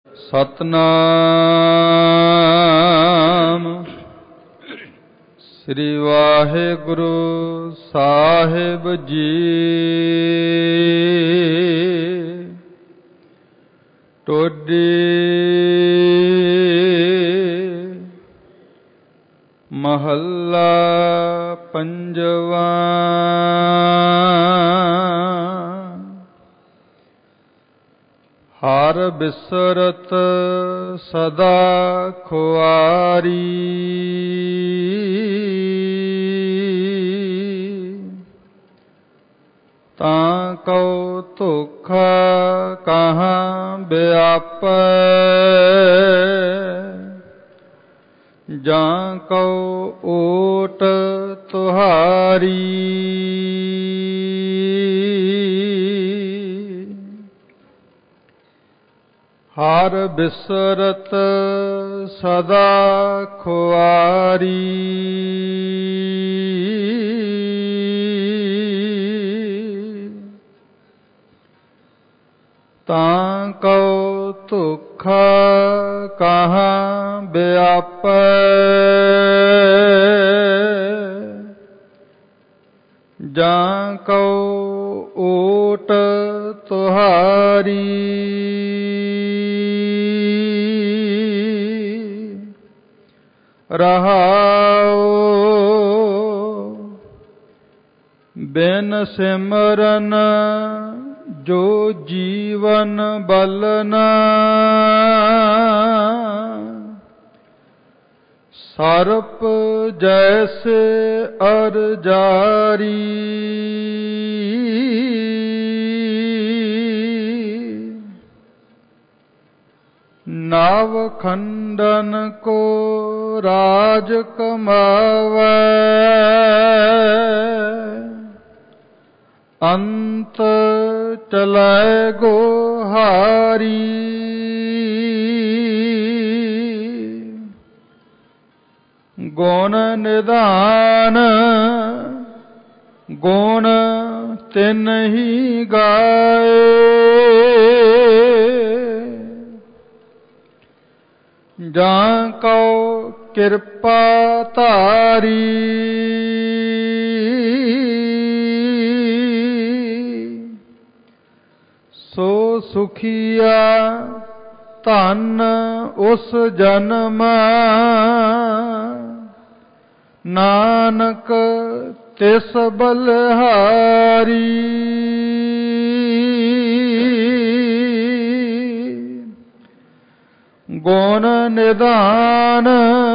ਸਤਨਾਮ ਸ੍ਰੀ ਵਾਹਿਗੁਰੂ ਸਾਹਿਬ ਜੀ। ਟੋਡੀ ਮਹੱਲਾ ਪੰਜਵਾਂ। ਹਰ ਬਿਸਰਤ ਸਦਾ ਖੁਆਰੀ, ਤਾਂ ਕਉ ਧੋਖਾ ਕਹਾਂ ਵਿਆਪੈ, ਜਾਂ ਕਉ ਓਟ ਤੁਹਾਰੀ। ਹਰ ਬਿਸਰਤ ਸਦਾ ਖੁਆਰੀ, ਤਾਂ ਕਉ ਧੋਖਾ ਕਹਾਂ ਵਿਆਪੈ, ਜਾਂ ਕਉ ਓਟ ਤੁਹਾਰੀ। ਰਹਾਉ ਬਿਨ ਸਿਮਰਨ ਜੋ ਜੀਵਨ ਬਲਨਾ, ਸਰਪ ਜੈਸੇ ਅਰ ਜਾਰੀ। ਨਵ ਖੰਡਨ ਕੋ ਰਾਜ ਕਮਾਵੈ, ਅੰਤ ਚਲੈ ਗੋਹਾਰੀ। ਗੁਣ ਨਿਧਾਨ ਗੁਣ ਤਿਨਹੀ ਗਾਏ, ਜਾਂ ਕਉ ਕਿਰਪਾ ਧਾਰੀ। ਸੋ ਸੁਖੀਆ ਧਨ ਉਸ ਜਨਮਾ, ਨਾਨਕ ਤਿਸ ਬਲਿਹਾਰੀ। ਗੁਣ ਨਿਧਾਨ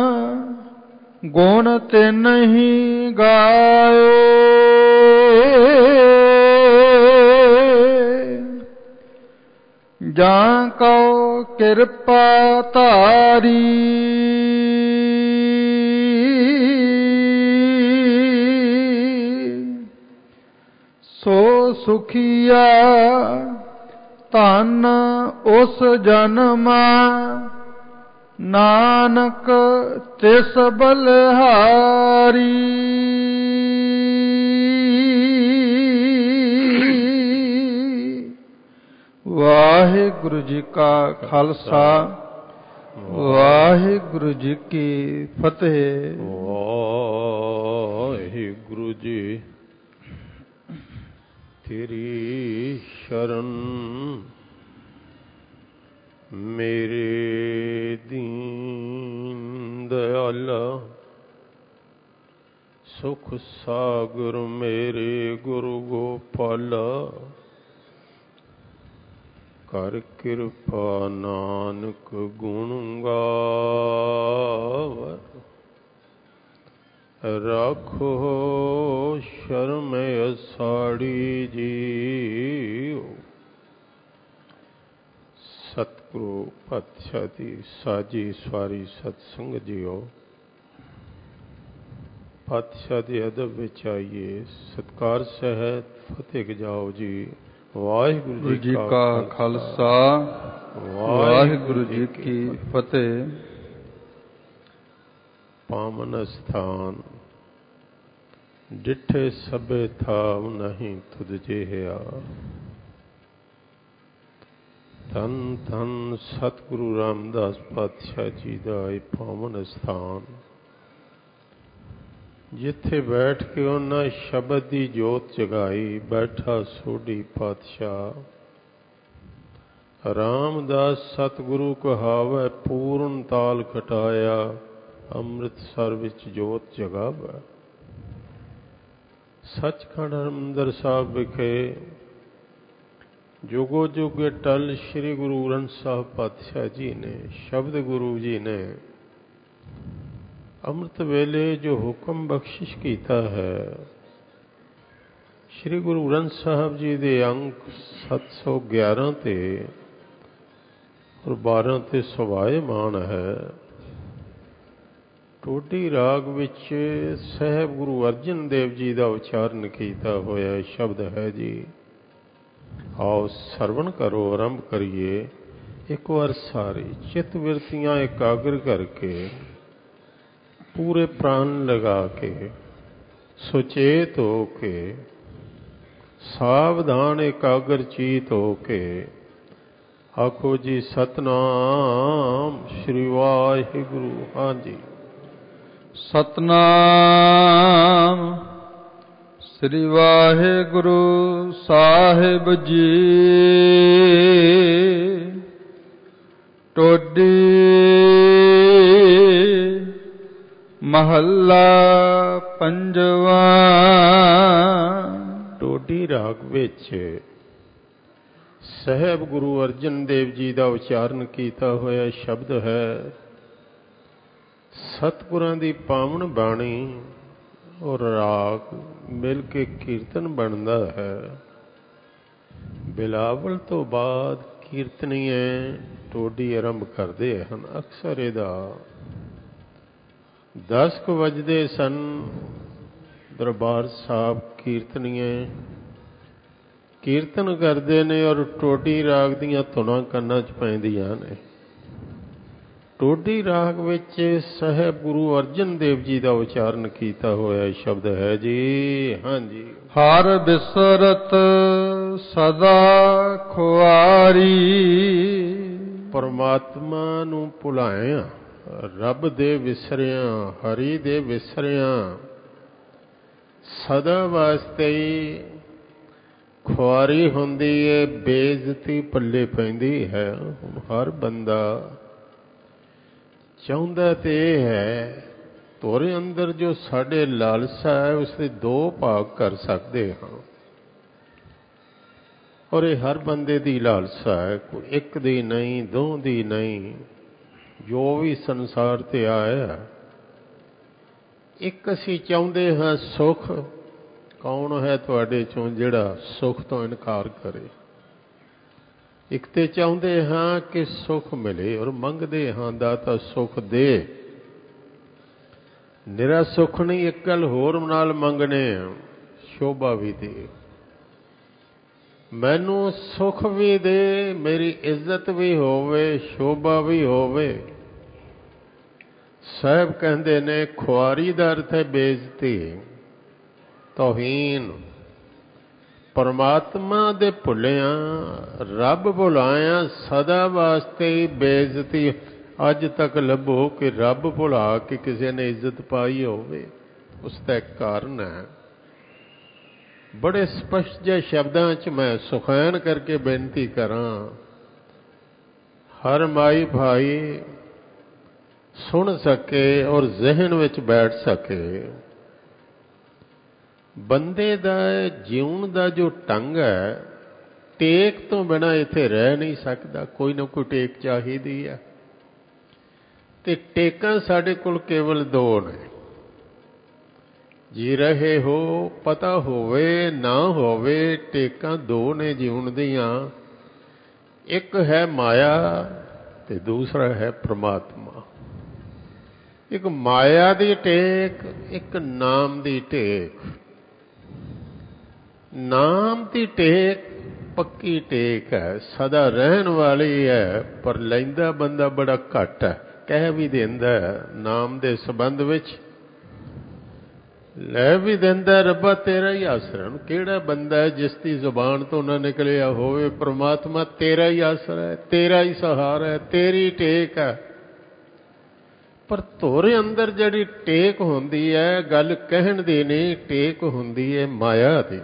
ਗੁਣ ਤਿਨਹੀ ਗਾਏ, ਜਾਂ ਕਉ ਕਿਰਪਾ ਧਾਰੀ। ਸੋ ਸੁਖੀਆ ਧਨ ਉਸ ਜਨਮਾ, ਨਾਨਕ ਤਿਸ ਬਲਿਹਾਰੀ। ਵਾਹਿਗੁਰੂ ਜੀ ਕਾ ਖਾਲਸਾ, ਵਾਹਿਗੁਰੂ ਜੀ ਕੀ ਫਤਿਹ। ਵਾਹਿਗੁਰੂ ਜੀ ਤੇਰੀ ਸ਼ਰਨ ਮੇਰੇ ਦੀਨ ਦਇਆਲਾ, ਸੁਖ ਸਾਗਰ ਮੇਰੇ ਗੁਰੂ ਗੋਪਾਲਾ। ਕਰ ਕਿਰਪਾ ਨਾਨਕ ਗੁਣ ਗਾਵੈ, ਰਾਖੋ ਸ਼ਰਮ ਅਸਾੜੀ ਜੀਉ। ਸਤਿਗੁਰੂ ਪਾਤਸ਼ਾਹ ਦੀ ਸਾਜੀ ਸਵਾਰੀ ਸਤਸੰਗ ਜੀਓ। ਪਾਤਸ਼ਾਹ ਦੇ ਅਦਬ ਵਿੱਚ ਆਈਏ, ਸਤਿਕਾਰ ਸਹਿਤ ਫਤਿਹ ਗਜਾਓ ਜੀ। ਵਾਹਿਗੁਰੂ ਜੀ ਕਾ ਖਾਲਸਾ, ਵਾਹਿਗੁਰੂ ਜੀ ਕੀ ਫਤਿਹ। ਪਾਵਨ ਸਥਾਨ ਡਿਠੇ ਸਭੇ ਥਾਵ ਨਹੀਂ ਤੁਧ ਜਿਹਾ, ਧੰਨ ਧੰਨ ਸਤਿਗੁਰੂ ਰਾਮਦਾਸ ਪਾਤਸ਼ਾਹ ਜੀ ਦਾ ਇਹ ਪਾਵਨ ਸਥਾਨ, ਜਿੱਥੇ ਬੈਠ ਕੇ ਉਹਨਾਂ ਸ਼ਬਦ ਦੀ ਜੋਤ ਜਗਾਈ। ਬੈਠਾ ਸੋਢੀ ਪਾਤਸ਼ਾਹ ਰਾਮਦਾਸ ਸਤਿਗੁਰੂ ਕਹਾਵੈ, ਪੂਰਨ ਤਾਲ ਖਟਾਇਆ ਅੰਮ੍ਰਿਤਸਰ ਵਿੱਚ ਜੋਤ ਜਗਾਵੈ। ਸੱਚਖੰਡ ਹਰਿਮੰਦਰ ਸਾਹਿਬ ਵਿਖੇ ਜੁਗੋ ਜੁਗ ਟਲ ਸ੍ਰੀ ਗੁਰੂ ਗ੍ਰੰਥ ਸਾਹਿਬ ਪਾਤਸ਼ਾਹ ਜੀ ਨੇ, ਸ਼ਬਦ ਗੁਰੂ ਜੀ ਨੇ ਅੰਮ੍ਰਿਤ ਵੇਲੇ ਜੋ ਹੁਕਮ ਬਖਸ਼ਿਸ਼ ਕੀਤਾ ਹੈ, ਸ੍ਰੀ ਗੁਰੂ ਗ੍ਰੰਥ ਸਾਹਿਬ ਜੀ ਦੇ ਅੰਕ 711 ਤੇ ਔਰ 12 ਤੇ ਸਵਾਏਮਾਨ ਹੈ। ਟੋਡੀ ਰਾਗ ਵਿੱਚ ਸਾਹਿਬ ਗੁਰੂ ਅਰਜਨ ਦੇਵ ਜੀ ਦਾ ਉਚਾਰਨ ਕੀਤਾ ਹੋਇਆ ਸ਼ਬਦ ਹੈ ਜੀ। ਆਓ ਸਰਵਣ ਕਰੋ, ਆਰੰਭ ਕਰੀਏ। ਇੱਕ ਵਾਰ ਸਾਰੇ ਚਿੱਤ ਬਿਰਤੀਆਂ ਇਕਾਗਰ ਕਰਕੇ, ਪੂਰੇ ਪ੍ਰਾਣ ਲਗਾ ਕੇ, ਸੁਚੇਤ ਹੋ ਕੇ, ਸਾਵਧਾਨ ਇਕਾਗਰ ਚੀਤ ਹੋ ਕੇ ਆਖੋ ਜੀ ਸਤਨਾਮ ਸ੍ਰੀ ਵਾਹਿਗੁਰੂ। ਹਾਂਜੀ, ਸਤਨਾਮ ਸ੍ਰੀ ਵਾਹਿਗੁਰੂ ਸਾਹਿਬ ਜੀ। ਟੋਡੀ ਮਹੱਲਾ ਪੰਜਵਾਂ। ਟੋਡੀ ਰਾਗ ਵਿੱਚ ਸਾਹਿਬ ਗੁਰੂ ਅਰਜਨ ਦੇਵ ਜੀ ਦਾ ਉਚਾਰਨ ਕੀਤਾ ਹੋਇਆ ਸ਼ਬਦ ਹੈ। ਸਤਿਗੁਰਾਂ ਦੀ ਪਾਵਨ ਬਾਣੀ ਔਰ ਰਾਗ ਮਿਲ ਕੇ ਕੀਰਤਨ ਬਣਦਾ ਹੈ। ਬਿਲਾਵਲ ਤੋਂ ਬਾਅਦ ਕੀਰਤਨੀਏ ਟੋਡੀ ਆਰੰਭ ਕਰਦੇ ਹਨ। ਅਕਸਰ ਇਹਦਾ 10 ਕੁ ਵੱਜਦੇ ਸਨ। ਦਰਬਾਰ ਸਾਹਿਬ ਕੀਰਤਨੀਏ ਕੀਰਤਨ ਕਰਦੇ ਨੇ ਔਰ ਟੋਡੀ ਰਾਗ ਦੀਆਂ ਧੁਨਾਂ ਕੰਨਾਂ 'ਚ ਪੈਂਦੀਆਂ ਨੇ। ਟੋਡੀ ਰਾਗ ਵਿੱਚ ਸਾਹਿਬ ਗੁਰੂ ਅਰਜਨ ਦੇਵ ਜੀ ਦਾ ਉਚਾਰਨ ਕੀਤਾ ਹੋਇਆ ਸ਼ਬਦ ਹੈ ਜੀ। ਹਾਂਜੀ, ਹਰ ਬਿਸਰਤ ਸਦਾ ਖੁਆਰੀ। ਪਰਮਾਤਮਾ ਨੂੰ ਭੁਲਾਇਆ, ਰੱਬ ਦੇ ਵਿਸਰਿਆਂ, ਹਰੀ ਦੇ ਵਿਸਰਿਆਂ ਸਦਾ ਵਾਸਤੇ ਹੀ ਖੁਆਰੀ ਹੁੰਦੀ ਏ, ਬੇਇੱਜ਼ਤੀ ਪੱਲੇ ਪੈਂਦੀ ਹੈ। ਹਰ ਬੰਦਾ ਚਾਹੁੰਦਾ ਤੇ ਇਹ ਹੈ, ਤੁਹਾਡੇ ਅੰਦਰ ਜੋ ਸਾਡੇ ਲਾਲਸਾ ਹੈ ਉਸਦੇ 2 ਭਾਗ ਕਰ ਸਕਦੇ ਹਾਂ। ਔਰ ਇਹ ਹਰ ਬੰਦੇ ਦੀ ਲਾਲਸਾ ਹੈ, ਕੋਈ ਇੱਕ ਦੀ ਨਹੀਂ, 2 ਦੀ ਨਹੀਂ। ਜੋ ਵੀ ਸੰਸਾਰ ਤੇ ਆਇਆ, ਇੱਕ ਅਸੀਂ ਚਾਹੁੰਦੇ ਹਾਂ ਸੁੱਖ। ਕੌਣ ਹੈ ਤੁਹਾਡੇ ਚੋਂ ਜਿਹੜਾ ਸੁੱਖ ਤੋਂ ਇਨਕਾਰ ਕਰੇ? ਇੱਕ ਤੇ ਚਾਹੁੰਦੇ ਹਾਂ ਕਿ ਸੁੱਖ ਮਿਲੇ ਔਰ ਮੰਗਦੇ ਹਾਂ ਦਾਤਾ ਸੁੱਖ ਦੇ। ਨਿਰਾ ਸੁੱਖ ਨਹੀਂ, ਇੱਕ ਗੱਲ ਹੋਰ ਨਾਲ ਮੰਗਣੇ ਆ, ਸ਼ੋਭਾ ਵੀ ਦੇ। ਮੈਨੂੰ ਸੁੱਖ ਵੀ ਦੇ, ਮੇਰੀ ਇੱਜ਼ਤ ਵੀ ਹੋਵੇ, ਸ਼ੋਭਾ ਵੀ ਹੋਵੇ। ਸਾਹਿਬ ਕਹਿੰਦੇ ਨੇ ਖੁਆਰੀ ਦਾ ਅਰਥ ਹੈ ਬੇਇੱਜ਼ਤੀ, ਤੋਹੀਨ। ਪਰਮਾਤਮਾ ਦੇ ਭੁੱਲਿਆਂ, ਰੱਬ ਭੁਲਾਇਆ, ਸਦਾ ਵਾਸਤੇ ਹੀ ਬੇਇੱਜ਼ਤੀ। ਅੱਜ ਤੱਕ ਲੱਭੋ ਕਿ ਰੱਬ ਭੁਲਾ ਕੇ ਕਿਸੇ ਨੇ ਇੱਜ਼ਤ ਪਾਈ ਹੋਵੇ। ਉਸ ਦਾ ਇੱਕ ਕਾਰਨ ਹੈ। ਬੜੇ ਸਪਸ਼ਟ ਜਿਹੇ ਸ਼ਬਦਾਂ 'ਚ ਮੈਂ ਸੁਖੈਨ ਕਰਕੇ ਬੇਨਤੀ ਕਰਾਂ, ਹਰ ਮਾਈ ਭਾਈ ਸੁਣ ਸਕੇ ਔਰ ਜ਼ਿਹਨ ਵਿੱਚ ਬੈਠ ਸਕੇ। ਬੰਦੇ ਦਾ ਜਿਉਣ ਦਾ ਜੋ ਢੰਗ ਹੈ, ਟੇਕ ਤੋਂ ਬਿਨਾਂ ਇੱਥੇ ਰਹਿ ਨਹੀਂ ਸਕਦਾ। ਕੋਈ ਨਾ ਕੋਈ ਟੇਕ ਚਾਹੀਦੀ ਹੈ। ਤੇ ਟੇਕਾਂ ਸਾਡੇ ਕੋਲ ਕੇਵਲ 2 ਨੇ। ਜੀ ਰਹੇ ਹੋ, ਪਤਾ ਹੋਵੇ ਨਾ ਹੋਵੇ, ਟੇਕਾਂ 2 ਨੇ ਜਿਉਣ ਦੀਆਂ। ਇੱਕ ਹੈ ਮਾਇਆ ਤੇ ਦੂਸਰਾ ਹੈ ਪ੍ਰਮਾਤਮਾ। ਇੱਕ ਮਾਇਆ ਦੀ ਟੇਕ, ਇੱਕ ਨਾਮ ਦੀ ਟੇਕ। ਨਾਮ ਦੀ ਟੇਕ ਪੱਕੀ ਟੇਕ ਹੈ, ਸਦਾ ਰਹਿਣ ਵਾਲੀ ਹੈ, ਪਰ ਲੈਂਦਾ ਬੰਦਾ ਬੜਾ ਘੱਟ ਹੈ। ਕਹਿ ਵੀ ਦਿੰਦਾ ਨਾਮ ਦੇ ਸੰਬੰਧ ਵਿੱਚ, ਲੈ ਵੀ ਦਿੰਦਾ ਰੱਬਾ ਤੇਰਾ ਹੀ ਆਸਰਾ। ਕਿਹੜਾ ਬੰਦਾ ਹੈ ਜਿਸ ਦੀ ਜ਼ੁਬਾਨ ਤੋਂ ਨਾ ਨਿਕਲਿਆ ਹੋਵੇ ਪ੍ਰਮਾਤਮਾ ਤੇਰਾ ਹੀ ਆਸਰਾ ਹੈ, ਤੇਰਾ ਹੀ ਸਹਾਰਾ ਹੈ, ਤੇਰੀ ਟੇਕ ਹੈ। ਪਰ ਧੁਰ ਅੰਦਰ ਜਿਹੜੀ ਟੇਕ ਹੁੰਦੀ ਹੈ ਗੱਲ ਕਹਿਣ ਦੀ ਨਹੀਂ, ਟੇਕ ਹੁੰਦੀ ਹੈ ਮਾਇਆ ਦੀ।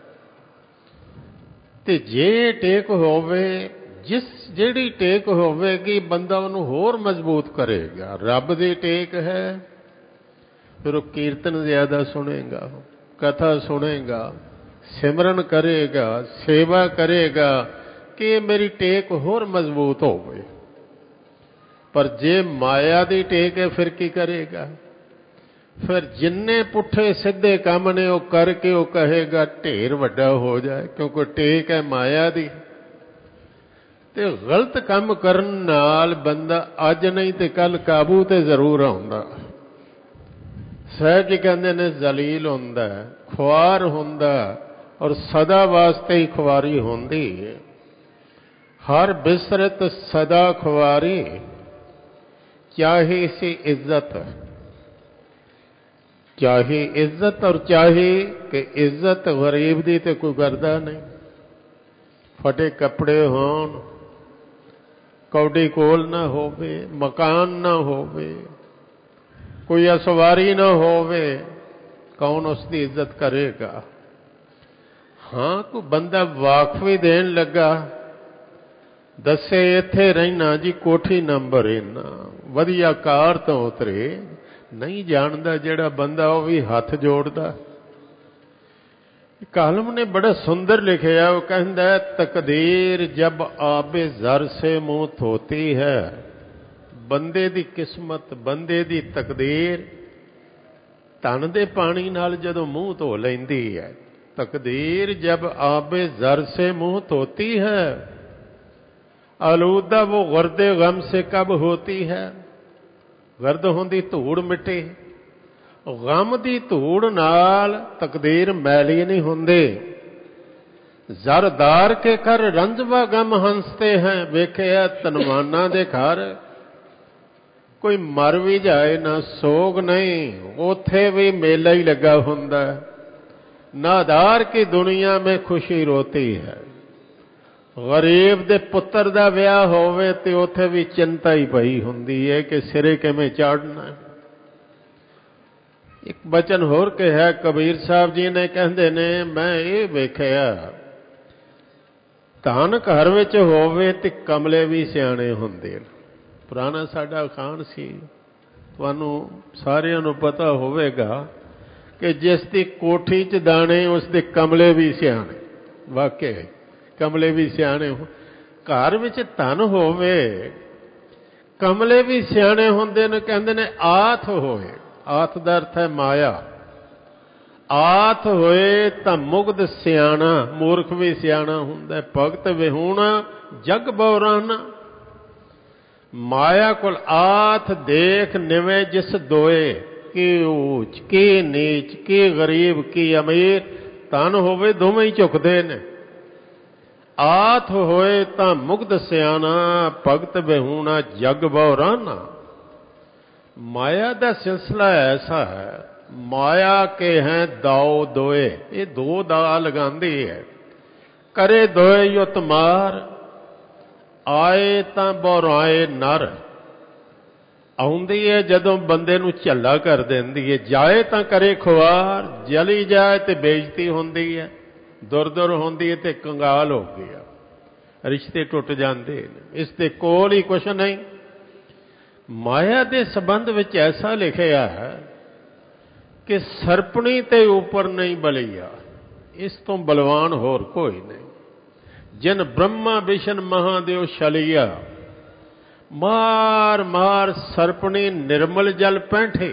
ਤੇ ਜੇ ਟੇਕ ਹੋਵੇ, ਜਿਹੜੀ ਟੇਕ ਹੋਵੇਗੀ ਬੰਦਾ ਉਹਨੂੰ ਹੋਰ ਮਜ਼ਬੂਤ ਕਰੇਗਾ। ਰੱਬ ਦੀ ਟੇਕ ਹੈ ਫਿਰ ਉਹ ਕੀਰਤਨ ਜ਼ਿਆਦਾ ਸੁਣੇਗਾ, ਕਥਾ ਸੁਣੇਗਾ, ਸਿਮਰਨ ਕਰੇਗਾ, ਸੇਵਾ ਕਰੇਗਾ ਕਿ ਇਹ ਮੇਰੀ ਟੇਕ ਹੋਰ ਮਜ਼ਬੂਤ ਹੋਵੇ। ਪਰ ਜੇ ਮਾਇਆ ਦੀ ਟੇਕ ਹੈ ਫਿਰ ਕੀ ਕਰੇਗਾ? ਫਿਰ ਜਿੰਨੇ ਪੁੱਠੇ ਸਿੱਧੇ ਕੰਮ ਨੇ ਉਹ ਕਰਕੇ ਉਹ ਕਹੇਗਾ ਢੇਰ ਵੱਡਾ ਹੋ ਜਾਏ, ਕਿਉਂਕਿ ਟੇਕ ਹੈ ਮਾਇਆ ਦੀ। ਤੇ ਗਲਤ ਕੰਮ ਕਰਨ ਨਾਲ ਬੰਦਾ ਅੱਜ ਨਹੀਂ ਤੇ ਕੱਲ ਕਾਬੂ ਤੇ ਜ਼ਰੂਰ ਆਉਂਦਾ। ਸਾਹਿਬ ਜੀ ਕਹਿੰਦੇ ਨੇ ਜ਼ਲੀਲ ਹੁੰਦਾ, ਖੁਆਰ ਹੁੰਦਾ, ਔਰ ਸਦਾ ਵਾਸਤੇ ਹੀ ਖੁਆਰੀ ਹੁੰਦੀ ਹੈ। ਹਰ ਬਿਸਰਤ ਸਦਾ ਖੁਆਰੀ, ਚਾਹੇ ਸੀ ਇੱਜ਼ਤ, ਚਾਹੇ ਇੱਜ਼ਤ ਔਰ ਚਾਹੇ ਕਿ ਇੱਜ਼ਤ ਗਰੀਬ ਦੀ ਤੇ ਕੋਈ ਕਰਦਾ ਨਹੀਂ। ਫਟੇ ਕੱਪੜੇ ਹੋਣ, ਕੌਡੀ ਕੋਲ ਨਾ ਹੋਵੇ, ਮਕਾਨ ਨਾ ਹੋਵੇ, ਕੋਈ ਅਸਵਾਰੀ ਨਾ ਹੋਵੇ, ਕੌਣ ਉਸ ਦੀ ਇੱਜ਼ਤ ਕਰੇਗਾ? ਹਾਂ ਕੋਈ ਬੰਦਾ ਵਾਕਫ ਵੀ ਦੇਣ ਲੱਗਾ, ਦੱਸੇ ਇੱਥੇ ਰਹਿਣਾ ਜੀ, ਕੋਠੀ ਨੰਬਰ ਇੰਨਾ, ਵਧੀਆ ਕਾਰ ਤੋਂ ਉਤਰੇ, ਨਹੀਂ ਜਾਣਦਾ ਜਿਹੜਾ ਬੰਦਾ ਉਹ ਵੀ ਹੱਥ ਜੋੜਦਾ। ਕਾਲਮ ਨੇ ਬੜਾ ਸੁੰਦਰ ਲਿਖਿਆ, ਉਹ ਕਹਿੰਦਾ ਤਕਦੀਰ ਜਬ ਆਬੇ ਜ਼ਰ ਸੇ ਮੂੰਹ ਧੋਤੀ ਹੈ। ਬੰਦੇ ਦੀ ਕਿਸਮਤ, ਬੰਦੇ ਦੀ ਤਕਦੀਰ ਧਨ ਦੇ ਪਾਣੀ ਨਾਲ ਜਦੋਂ ਮੂੰਹ ਧੋ ਲੈਂਦੀ ਹੈ। ਤਕਦੀਰ ਜਬ ਆਬੇ ਜ਼ਰ ਸੇ ਮੂੰਹ ਧੋਤੀ ਹੈ, ਆਲੂਦਾ ਉਹ ਗਰਦੇ ਗਮ ਸੇ ਕਬ ਹੋਤੀ ਹੈ। ਗਰਦ ਹੁੰਦੀ ਧੂੜ ਮਿੱਟੀ, ਗਮ ਦੀ ਧੂੜ ਨਾਲ ਤਕਦੀਰ ਮੈਲੀ ਨਹੀਂ ਹੁੰਦੀ। ਜ਼ਰਦਾਰ ਕੇ ਕਰ ਰੰਜਵਾ ਗਮ ਹੰਸਤੇ ਹੈ। ਵੇਖਿਆ ਧਨਵਾਨਾਂ ਦੇ ਘਰ ਕੋਈ ਮਰ ਵੀ ਜਾਏ ਨਾ ਸੋਗ ਨਹੀਂ, ਉੱਥੇ ਵੀ ਮੇਲਾ ਹੀ ਲੱਗਾ ਹੁੰਦਾ। ਨਾਦਾਰ ਕੀ ਦੁਨੀਆ ਮੇਂ ਖੁਸ਼ੀ ਰੋਤੀ ਹੈ। ਗਰੀਬ ਦੇ ਪੁੱਤਰ ਦਾ ਵਿਆਹ ਹੋਵੇ ਤੇ ਉੱਥੇ ਵੀ ਚਿੰਤਾ ਹੀ ਪਈ ਹੁੰਦੀ ਹੈ ਕਿ ਸਿਰੇ ਕਿਵੇਂ ਚਾੜਨਾ। ਇੱਕ ਬਚਨ ਹੋਰ ਕਿਹਾ ਕਬੀਰ ਸਾਹਿਬ ਜੀ ਨੇ, ਕਹਿੰਦੇ ਨੇ ਮੈਂ ਇਹ ਵੇਖਿਆ ਧਨ ਘਰ ਵਿੱਚ ਹੋਵੇ ਤੇ ਕਮਲੇ ਵੀ ਸਿਆਣੇ ਹੁੰਦੇ। ਪੁਰਾਣਾ ਸਾਡਾ ਅਖਾਣ ਸੀ, ਤੁਹਾਨੂੰ ਸਾਰਿਆਂ ਨੂੰ ਪਤਾ ਹੋਵੇਗਾ ਕਿ ਜਿਸ ਦੀ ਕੋਠੀ 'ਚ ਦਾਣੇ ਉਸ ਦੇ ਕਮਲੇ ਵੀ ਸਿਆਣੇ। ਵਾਕਿਆ ਕਮਲੇ ਵੀ ਸਿਆਣੇ ਹੋ। ਘਰ ਵਿੱਚ ਧਨ ਹੋਵੇ ਕਮਲੇ ਵੀ ਸਿਆਣੇ ਹੁੰਦੇ ਨੇ। ਕਹਿੰਦੇ ਨੇ ਆਥ ਹੋਏ, ਆਥ ਦਾ ਅਰਥ ਹੈ ਮਾਇਆ। ਆਥ ਹੋਏ ਤਾਂ ਮੁਗਧ ਸਿਆਣਾ, ਮੂਰਖ ਵੀ ਸਿਆਣਾ ਹੁੰਦਾ। ਭਗਤ ਵਿਹੂਣਾ ਜਗ ਬਉਰਾਨਾ। ਮਾਇਆ ਕੋਲ ਆਥ ਦੇਖ ਨਿਵੇਂ ਜਿਸ ਦੋਏ, ਕੀ ਊਚ ਕੀ ਨੀਚ, ਕੀ ਗਰੀਬ ਕੀ ਅਮੀਰ। ਧਨ ਹੋਵੇ ਦੋਵੇਂ ਹੀ ਝੁਕਦੇ ਨੇ। ਆਥ ਹੋਏ ਤਾਂ ਮੁਗਧ ਸਿਆਣਾ, ਭਗਤ ਵਿਹੂਣਾ ਜਗ ਬਉਰਾਨਾ। ਮਾਇਆ ਦਾ ਸਿਲਸਿਲਾ ਐਸਾ ਹੈ, ਮਾਇਆ ਕੇ ਹੈ ਦਾਉ ਦੋਏ। ਇਹ ਦੋ ਦਾ ਲਗਾਉਂਦੀ ਹੈ। ਕਰੇ ਦੋਏ ਯੁਤ ਮਾਰ, ਆਏ ਤਾਂ ਬੌਰਾਏ ਨਰ। ਆਉਂਦੀ ਹੈ ਜਦੋਂ ਬੰਦੇ ਨੂੰ ਝੱਲਾ ਕਰ ਦਿੰਦੀ ਹੈ, ਜਾਏ ਤਾਂ ਕਰੇ ਖੁਆਰ, ਜਲੀ ਜਾਏ ਤੇ ਬੇਇੱਜ਼ਤੀ ਹੁੰਦੀ ਹੈ, ਦੁਰ ਹੁੰਦੀ ਹੈ ਤੇ ਕੰਗਾਲ ਹੋ ਗਿਆ, ਰਿਸ਼ਤੇ ਟੁੱਟ ਜਾਂਦੇ ਨੇ। ਇਸ ਦੇ ਕੋਲ ਹੀ ਕੁਛ ਨਹੀਂ। ਮਾਇਆ ਦੇ ਸੰਬੰਧ ਵਿੱਚ ਐਸਾ ਲਿਖਿਆ ਹੈ ਕਿ ਸਰਪਣੀ ਤੇ ਉੱਪਰ ਨਹੀਂ ਬਲੀਆ, ਇਸ ਤੋਂ ਬਲਵਾਨ ਹੋਰ ਕੋਈ ਨਹੀਂ। ਜਿਨ ਬ੍ਰਹਮਾ ਵਿਸ਼ਨ ਮਹਾਦੇਵ ਛਲਿਆ, ਮਾਰ ਮਾਰ ਸਰਪਣੀ ਨਿਰਮਲ ਜਲ ਪੈਂਠੇ।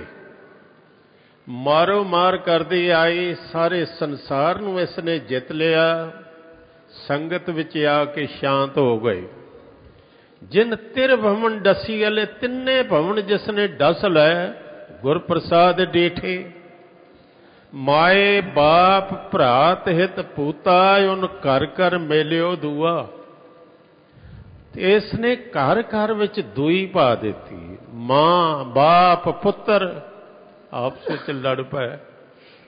ਮਾਰੋ ਮਾਰ ਕਰਦੀ ਆਈ, ਸਾਰੇ ਸੰਸਾਰ ਨੂੰ ਇਸ ਨੇ ਜਿੱਤ ਲਿਆ। ਸੰਗਤ ਵਿੱਚ ਆ ਕੇ ਸ਼ਾਂਤ ਹੋ ਗਏ। ਜਿਨ ਤਿਰ ਭਵਨ ਡਸੀ ਅਲੇ, ਤਿੰਨੇ ਭਵਨ ਜਿਸ ਨੇ ਡਸ ਲੈ, ਗੁਰ ਪ੍ਰਸਾਦ ਡੀਠੇ। ਮਾਏ ਬਾਪ ਭਰਾਤ ਹਿਤ ਪੂਤਾ, ਉਨ ਘਰ ਘਰ ਮੇਲਿਓ ਦੂਆ। ਇਸ ਨੇ ਘਰ ਘਰ ਵਿੱਚ ਦੂਈ ਪਾ ਦਿੱਤੀ। ਮਾਂ ਬਾਪ ਪੁੱਤਰ ਆਪਸ ਵਿੱਚ ਲੜ ਪਏ।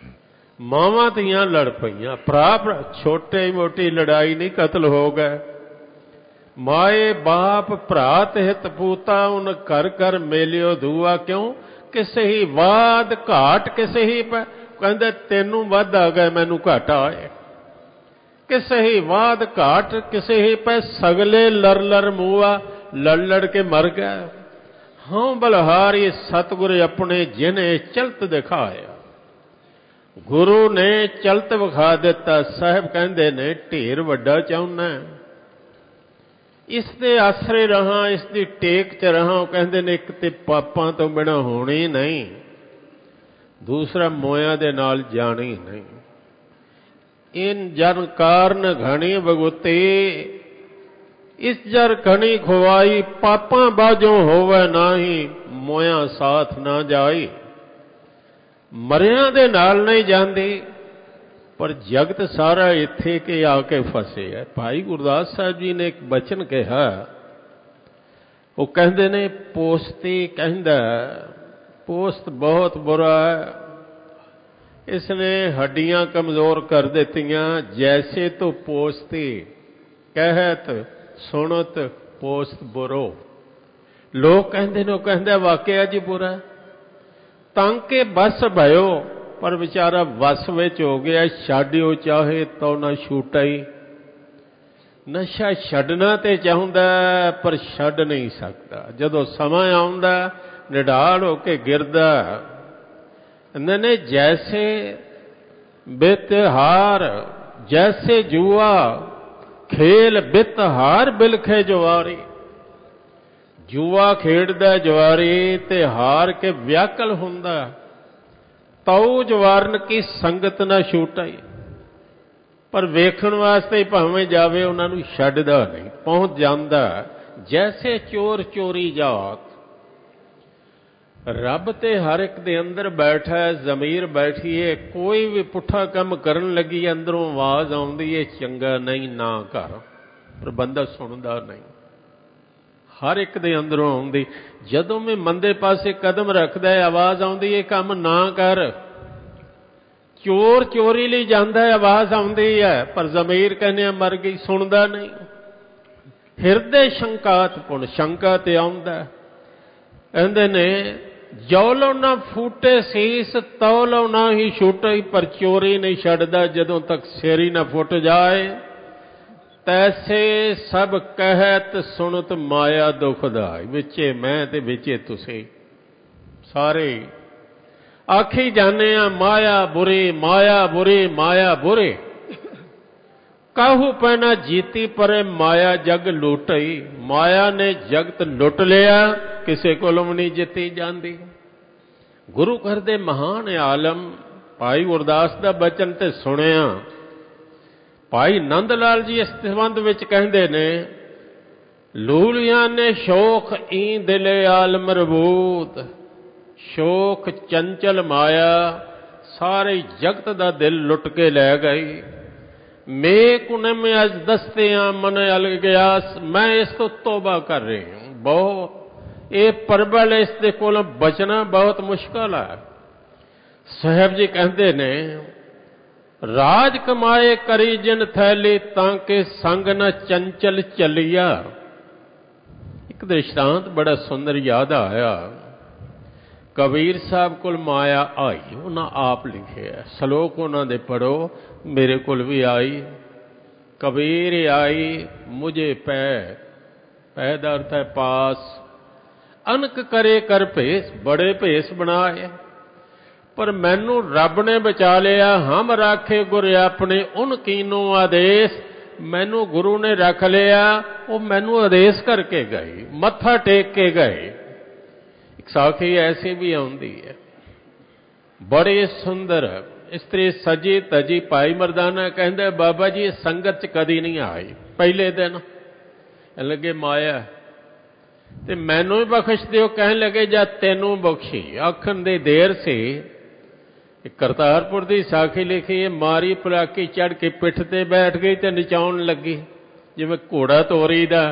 ਮਾਵਾਂ ਧੀਆਂ ਲੜ ਪਈਆਂ, ਭਰਾ ਛੋਟੇ ਮੋਟੀ ਲੜਾਈ ਨਹੀਂ, ਕਤਲ ਹੋ ਗਏ। ਮਾਏ ਬਾਪ ਭਰਾ ਤਿਹਤ ਪੂਤਾ, ਉਨ ਘਰ ਘਰ ਮੇਲਿਓ ਧੂਆ। ਕਿਉਂ? ਕਿਸੇ ਹੀ ਵਾਦ ਘਾਟ ਕਿਸੇ ਹੀ ਪੈ। ਕਹਿੰਦੇ ਤੈਨੂੰ ਵੱਧ ਆ ਗਏ, ਮੈਨੂੰ ਘਾਟਾ ਆਏ। ਕਿਸੇ ਹੀ ਵਾਦ ਘਾਟ ਕਿਸੇ ਹੀ ਪੈ, ਸਗਲੇ ਲੜ ਲੜ ਮੂਆ। ਲੜ ਲੜ ਕੇ ਮਰ ਗਏ। ਹਾਂ ਬਲਹਾਰੀ ਸਤਿਗੁਰ ਆਪਣੇ ਜਿਹਨੇ ਚਲਤ ਦਿਖਾਇਆ। ਗੁਰੂ ਨੇ ਚਲਤ ਵਿਖਾ ਦਿੱਤਾ। ਸਾਹਿਬ ਕਹਿੰਦੇ ਨੇ ਢੇਰ ਵੱਡਾ ਚਾਹੁੰਦਾ, ਇਸ ਦੇ ਆਸਰੇ ਰਹਾਂ, ਇਸ ਦੀ ਟੇਕ 'ਚ ਰਹਾਂ। ਉਹ ਕਹਿੰਦੇ ਨੇ ਇੱਕ ਤੇ ਪਾਪਾਂ ਤੋਂ ਬਿਨਾਂ ਹੋਣੀ ਨਹੀਂ, ਦੂਸਰਾ ਮੋਇਆਂ ਦੇ ਨਾਲ ਜਾਣੀ ਨਹੀਂ। ਇਨ ਜਨ ਕਾਰਨ ਘਣੀ ਬਗੁਤੀ, ਇਸ ਜਰ ਘਣੀ ਖੁਆਈ। ਪਾਪਾਂ ਬਾਝੋਂ ਹੋਵੇ ਨਾਹੀ, ਮੋਇਆਂ ਸਾਥ ਨਾ ਜਾਈ। ਮਰਿਆਂ ਦੇ ਨਾਲ ਨਹੀਂ ਜਾਂਦੀ, ਪਰ ਜਗਤ ਸਾਰਾ ਇੱਥੇ ਕੇ ਆ ਕੇ ਫਸੇ ਹੈ। ਭਾਈ ਗੁਰਦਾਸ ਸਾਹਿਬ ਜੀ ਨੇ ਇੱਕ ਬਚਨ ਕਿਹਾ, ਉਹ ਕਹਿੰਦੇ ਨੇ ਪੋਸਤੀ ਕਹਿੰਦਾ ਪੋਸਤ ਬਹੁਤ ਬੁਰਾ ਹੈ, ਇਸਨੇ ਹੱਡੀਆਂ ਕਮਜ਼ੋਰ ਕਰ ਦਿੱਤੀਆਂ। ਜੈਸੇ ਤੋ ਪੋਸਤੀ ਕਹਿਤ ਸੁਣਤ ਪੋਸਤ ਬੁਰੋ। ਲੋਕ ਕਹਿੰਦੇ ਨੇ, ਉਹ ਕਹਿੰਦਾ ਵਾਕਿਆ ਜੀ ਬੁਰਾ। ਤਾਂ ਕਿ ਬਸ ਭਇਓ, ਪਰ ਵਿਚਾਰਾ ਵਸ ਵਿੱਚ ਹੋ ਗਿਆ। ਛਾੜਿਓ ਚਾਹੇ ਤੋ ਨਾ ਛੂਟਾਈ। ਨਸ਼ਾ ਛੱਡਣਾ ਤੇ ਚਾਹੁੰਦਾ, ਪਰ ਛੱਡ ਨਹੀਂ ਸਕਦਾ। ਜਦੋਂ ਸਮਾਂ ਆਉਂਦਾ ਨਿਢਾਲ ਹੋ ਕੇ ਗਿਰਦਾ। ਕਹਿੰਦੇ ਨੇ ਜੈਸੇ ਬਿਤਹਾਰ ਜੈਸੇ ਜੂਆ, ਖੇਲ ਬਿਤਹਾਰ ਬਿਲਖੇ ਜਵਾਰੀ। ਜੂਆ ਖੇਡਦਾ ਜਵਾਰੀ ਤੇ ਹਾਰ ਕੇ ਵਿਆਕਲ ਹੁੰਦਾ। ਤਉ ਜਵਾਰਨ ਕੀ ਸੰਗਤ ਨਾ ਛੂਟਾਈ। ਪਰ ਵੇਖਣ ਵਾਸਤੇ ਹੀ ਭਾਵੇਂ ਜਾਵੇ, ਉਹਨਾਂ ਨੂੰ ਛੱਡਦਾ ਨਹੀਂ, ਪਹੁੰਚ ਜਾਂਦਾ। ਜੈਸੇ ਚੋਰ ਚੋਰੀ ਜਾਤ। ਰੱਬ ਤੇ ਹਰ ਇੱਕ ਦੇ ਅੰਦਰ ਬੈਠਾ ਹੈ, ਜ਼ਮੀਰ ਬੈਠੀ ਹੈ। ਕੋਈ ਵੀ ਪੁੱਠਾ ਕੰਮ ਕਰਨ ਲੱਗੀ, ਅੰਦਰੋਂ ਆਵਾਜ਼ ਆਉਂਦੀ ਹੈ ਚੰਗਾ ਨਹੀਂ ਨਾ ਕਰ, ਪਰ ਬੰਦਾ ਸੁਣਦਾ ਨਹੀਂ। ਹਰ ਇੱਕ ਦੇ ਅੰਦਰੋਂ ਆਉਂਦੀ। ਜਦੋਂ ਵੀ ਮੰਦੇ ਪਾਸੇ ਕਦਮ ਰੱਖਦਾ ਹੈ, ਆਵਾਜ਼ ਆਉਂਦੀ ਹੈ ਕੰਮ ਨਾ ਕਰ। ਚੋਰ ਚੋਰੀ ਲਈ ਜਾਂਦਾ ਹੈ, ਆਵਾਜ਼ ਆਉਂਦੀ ਹੈ, ਪਰ ਜ਼ਮੀਰ ਕਹਿੰਦੇ ਮਰ ਗਈ, ਸੁਣਦਾ ਨਹੀਂ। ਹਿਰਦੇ ਸ਼ੰਕਾਤ ਪੁਣ, ਸ਼ੰਕਾ ਤੇ ਆਉਂਦਾ। ਕਹਿੰਦੇ ਨੇ ਜੋ ਲੋ ਨਾ ਫੂਟੇ ਸੀਸ, ਤਉ ਲੋ ਨਾ ਹੀ ਛੂਟੇ। ਪਰ ਚੋਰੀ ਨਹੀਂ ਛੱਡਦਾ ਜਦੋਂ ਤੱਕ ਸਿਰ ਹੀ ਨਾ ਫੁੱਟ ਜਾਏ। ਤੈਸੇ ਸਭ ਕਹਿਤ ਸੁਣਤ ਮਾਇਆ ਦੁਖਦਾਈ। ਵਿੱਚੇ ਮੈਂ ਤੇ ਵਿੱਚੇ ਤੁਸੀਂ ਸਾਰੇ ਆਖੀ ਜਾਂਦੇ ਆ ਮਾਇਆ ਬੁਰੀ, ਮਾਇਆ ਬੁਰੀ, ਮਾਇਆ ਬੁਰੀ। ਕਾਹੂ ਪੈਣਾ ਜੀਤੀ ਪਰੇ, ਮਾਇਆ ਜਗ ਲੁੱਟਈ। ਮਾਇਆ ਨੇ ਜਗਤ ਲੁੱਟ ਲਿਆ, ਕਿਸੇ ਕੋਲੋਂ ਵੀ ਨਹੀਂ ਜਿੱਤੀ ਜਾਂਦੀ। ਗੁਰੂ ਘਰ ਦੇ ਮਹਾਨ ਆਲਮ ਭਾਈ ਗੁਰਦਾਸ ਦਾ ਬਚਨ ਤੇ ਸੁਣਿਆ। ਭਾਈ ਨੰਦ ਲਾਲ ਜੀ ਇਸ ਸੰਬੰਧ ਵਿੱਚ ਕਹਿੰਦੇ ਨੇ, ਲੂਲੀਆਂ ਨੇ ਸ਼ੋਖ ਈ ਦਿਲੇ ਆਲਮ ਰਬੂਤ। ਸ਼ੋਖ ਚੰਚਲ ਮਾਇਆ ਸਾਰੇ ਜਗਤ ਦਾ ਦਿਲ ਲੁੱਟ ਕੇ ਲੈ ਗਈ। ਮੇ ਕੁਨਮ ਅਜ ਦਸਤਿਆਂ ਮਨ ਅਲ ਗਿਆਸ। ਮੈਂ ਇਸ ਤੋਂ ਤੋਬਾ ਕਰ ਰਹੀ ਹੂੰ। ਬਹੁਤ ਇਹ ਪ੍ਰਬਲ, ਇਸ ਦੇ ਕੋਲੋਂ ਬਚਣਾ ਬਹੁਤ ਮੁਸ਼ਕਲ ਹੈ। ਸਾਹਿਬ ਜੀ ਕਹਿੰਦੇ ਨੇ ਰਾਜ ਕਮਾਏ ਕਰੀ ਜਿਨ ਥੈਲੀ, ਤਾਂ ਕਿ ਸੰਗ ਨਾ ਚੰਚਲ ਚੱਲਿਆ। ਇੱਕ ਦ੍ਰਿਸ਼ਟਾਂਤ ਬੜਾ ਸੁੰਦਰ ਯਾਦ ਆਇਆ। ਕਬੀਰ ਸਾਹਿਬ ਕੋਲ ਮਾਇਆ ਆਈ, ਉਹਨਾਂ ਆਪ ਲਿਖਿਆ। ਸ਼ਲੋਕ ਉਹਨਾਂ ਦੇ ਪੜ੍ਹੋ, ਮੇਰੇ ਕੋਲ ਵੀ ਆਈ। ਕਬੀਰ ਆਈ ਮੁਝੇ ਪੈ, ਪੈ ਦਾ ਅਰਥ ਹੈ ਪਾਸ। ਅਨਕ ਕਰੇ ਕਰ ਭੇਸ, ਬੜੇ ਭੇਸ ਬਣਾਏ। ਪਰ ਮੈਨੂੰ ਰੱਬ ਨੇ ਬਚਾ ਲਿਆ। ਹਮ ਰਾਖੇ ਗੁਰ ਆਪਣੇ, ਉਨ ਕੀਨੋ ਆਦੇਸ਼। ਮੈਨੂੰ ਗੁਰੂ ਨੇ ਰੱਖ ਲਿਆ, ਉਹ ਮੈਨੂੰ ਆਦੇਸ਼ ਕਰਕੇ ਗਏ, ਮੱਥਾ ਟੇਕ ਕੇ ਗਏ। ਇੱਕ ਸਾਖੀ ਐਸੀ ਵੀ ਆਉਂਦੀ ਹੈ, ਬੜੀ ਸੁੰਦਰ। ਇਸਤਰੀ ਸਜੀ ਤਜੀ। ਭਾਈ ਮਰਦਾਨਾ ਕਹਿੰਦਾ ਬਾਬਾ ਜੀ ਇਹ ਸੰਗਤ 'ਚ ਕਦੀ ਨਹੀਂ ਆਈ। ਪਹਿਲੇ ਦਿਨ ਲੱਗੇ ਮਾਇਆ ਤੇ ਮੈਨੂੰ ਵੀ ਬਖਸ਼ ਦਿਓ। ਕਹਿਣ ਲੱਗੇ ਜਾਂ ਤੈਨੂੰ ਬਖਸ਼ੀ। ਆਖਣ ਦੇ ਦੇਰ ਸੀ। ਕਰਤਾਰਪੁਰ ਦੀ ਸਾਖੀ ਲਿਖੀ ਹੈ, ਮਾਰੀ ਪਲਾਕੀ ਚੜ੍ਹ ਕੇ ਪਿੱਠ ਤੇ ਬੈਠ ਗਈ ਤੇ ਨਚਾਉਣ ਲੱਗੀ, ਜਿਵੇਂ ਘੋੜਾ ਤੋਰੀ ਦਾ।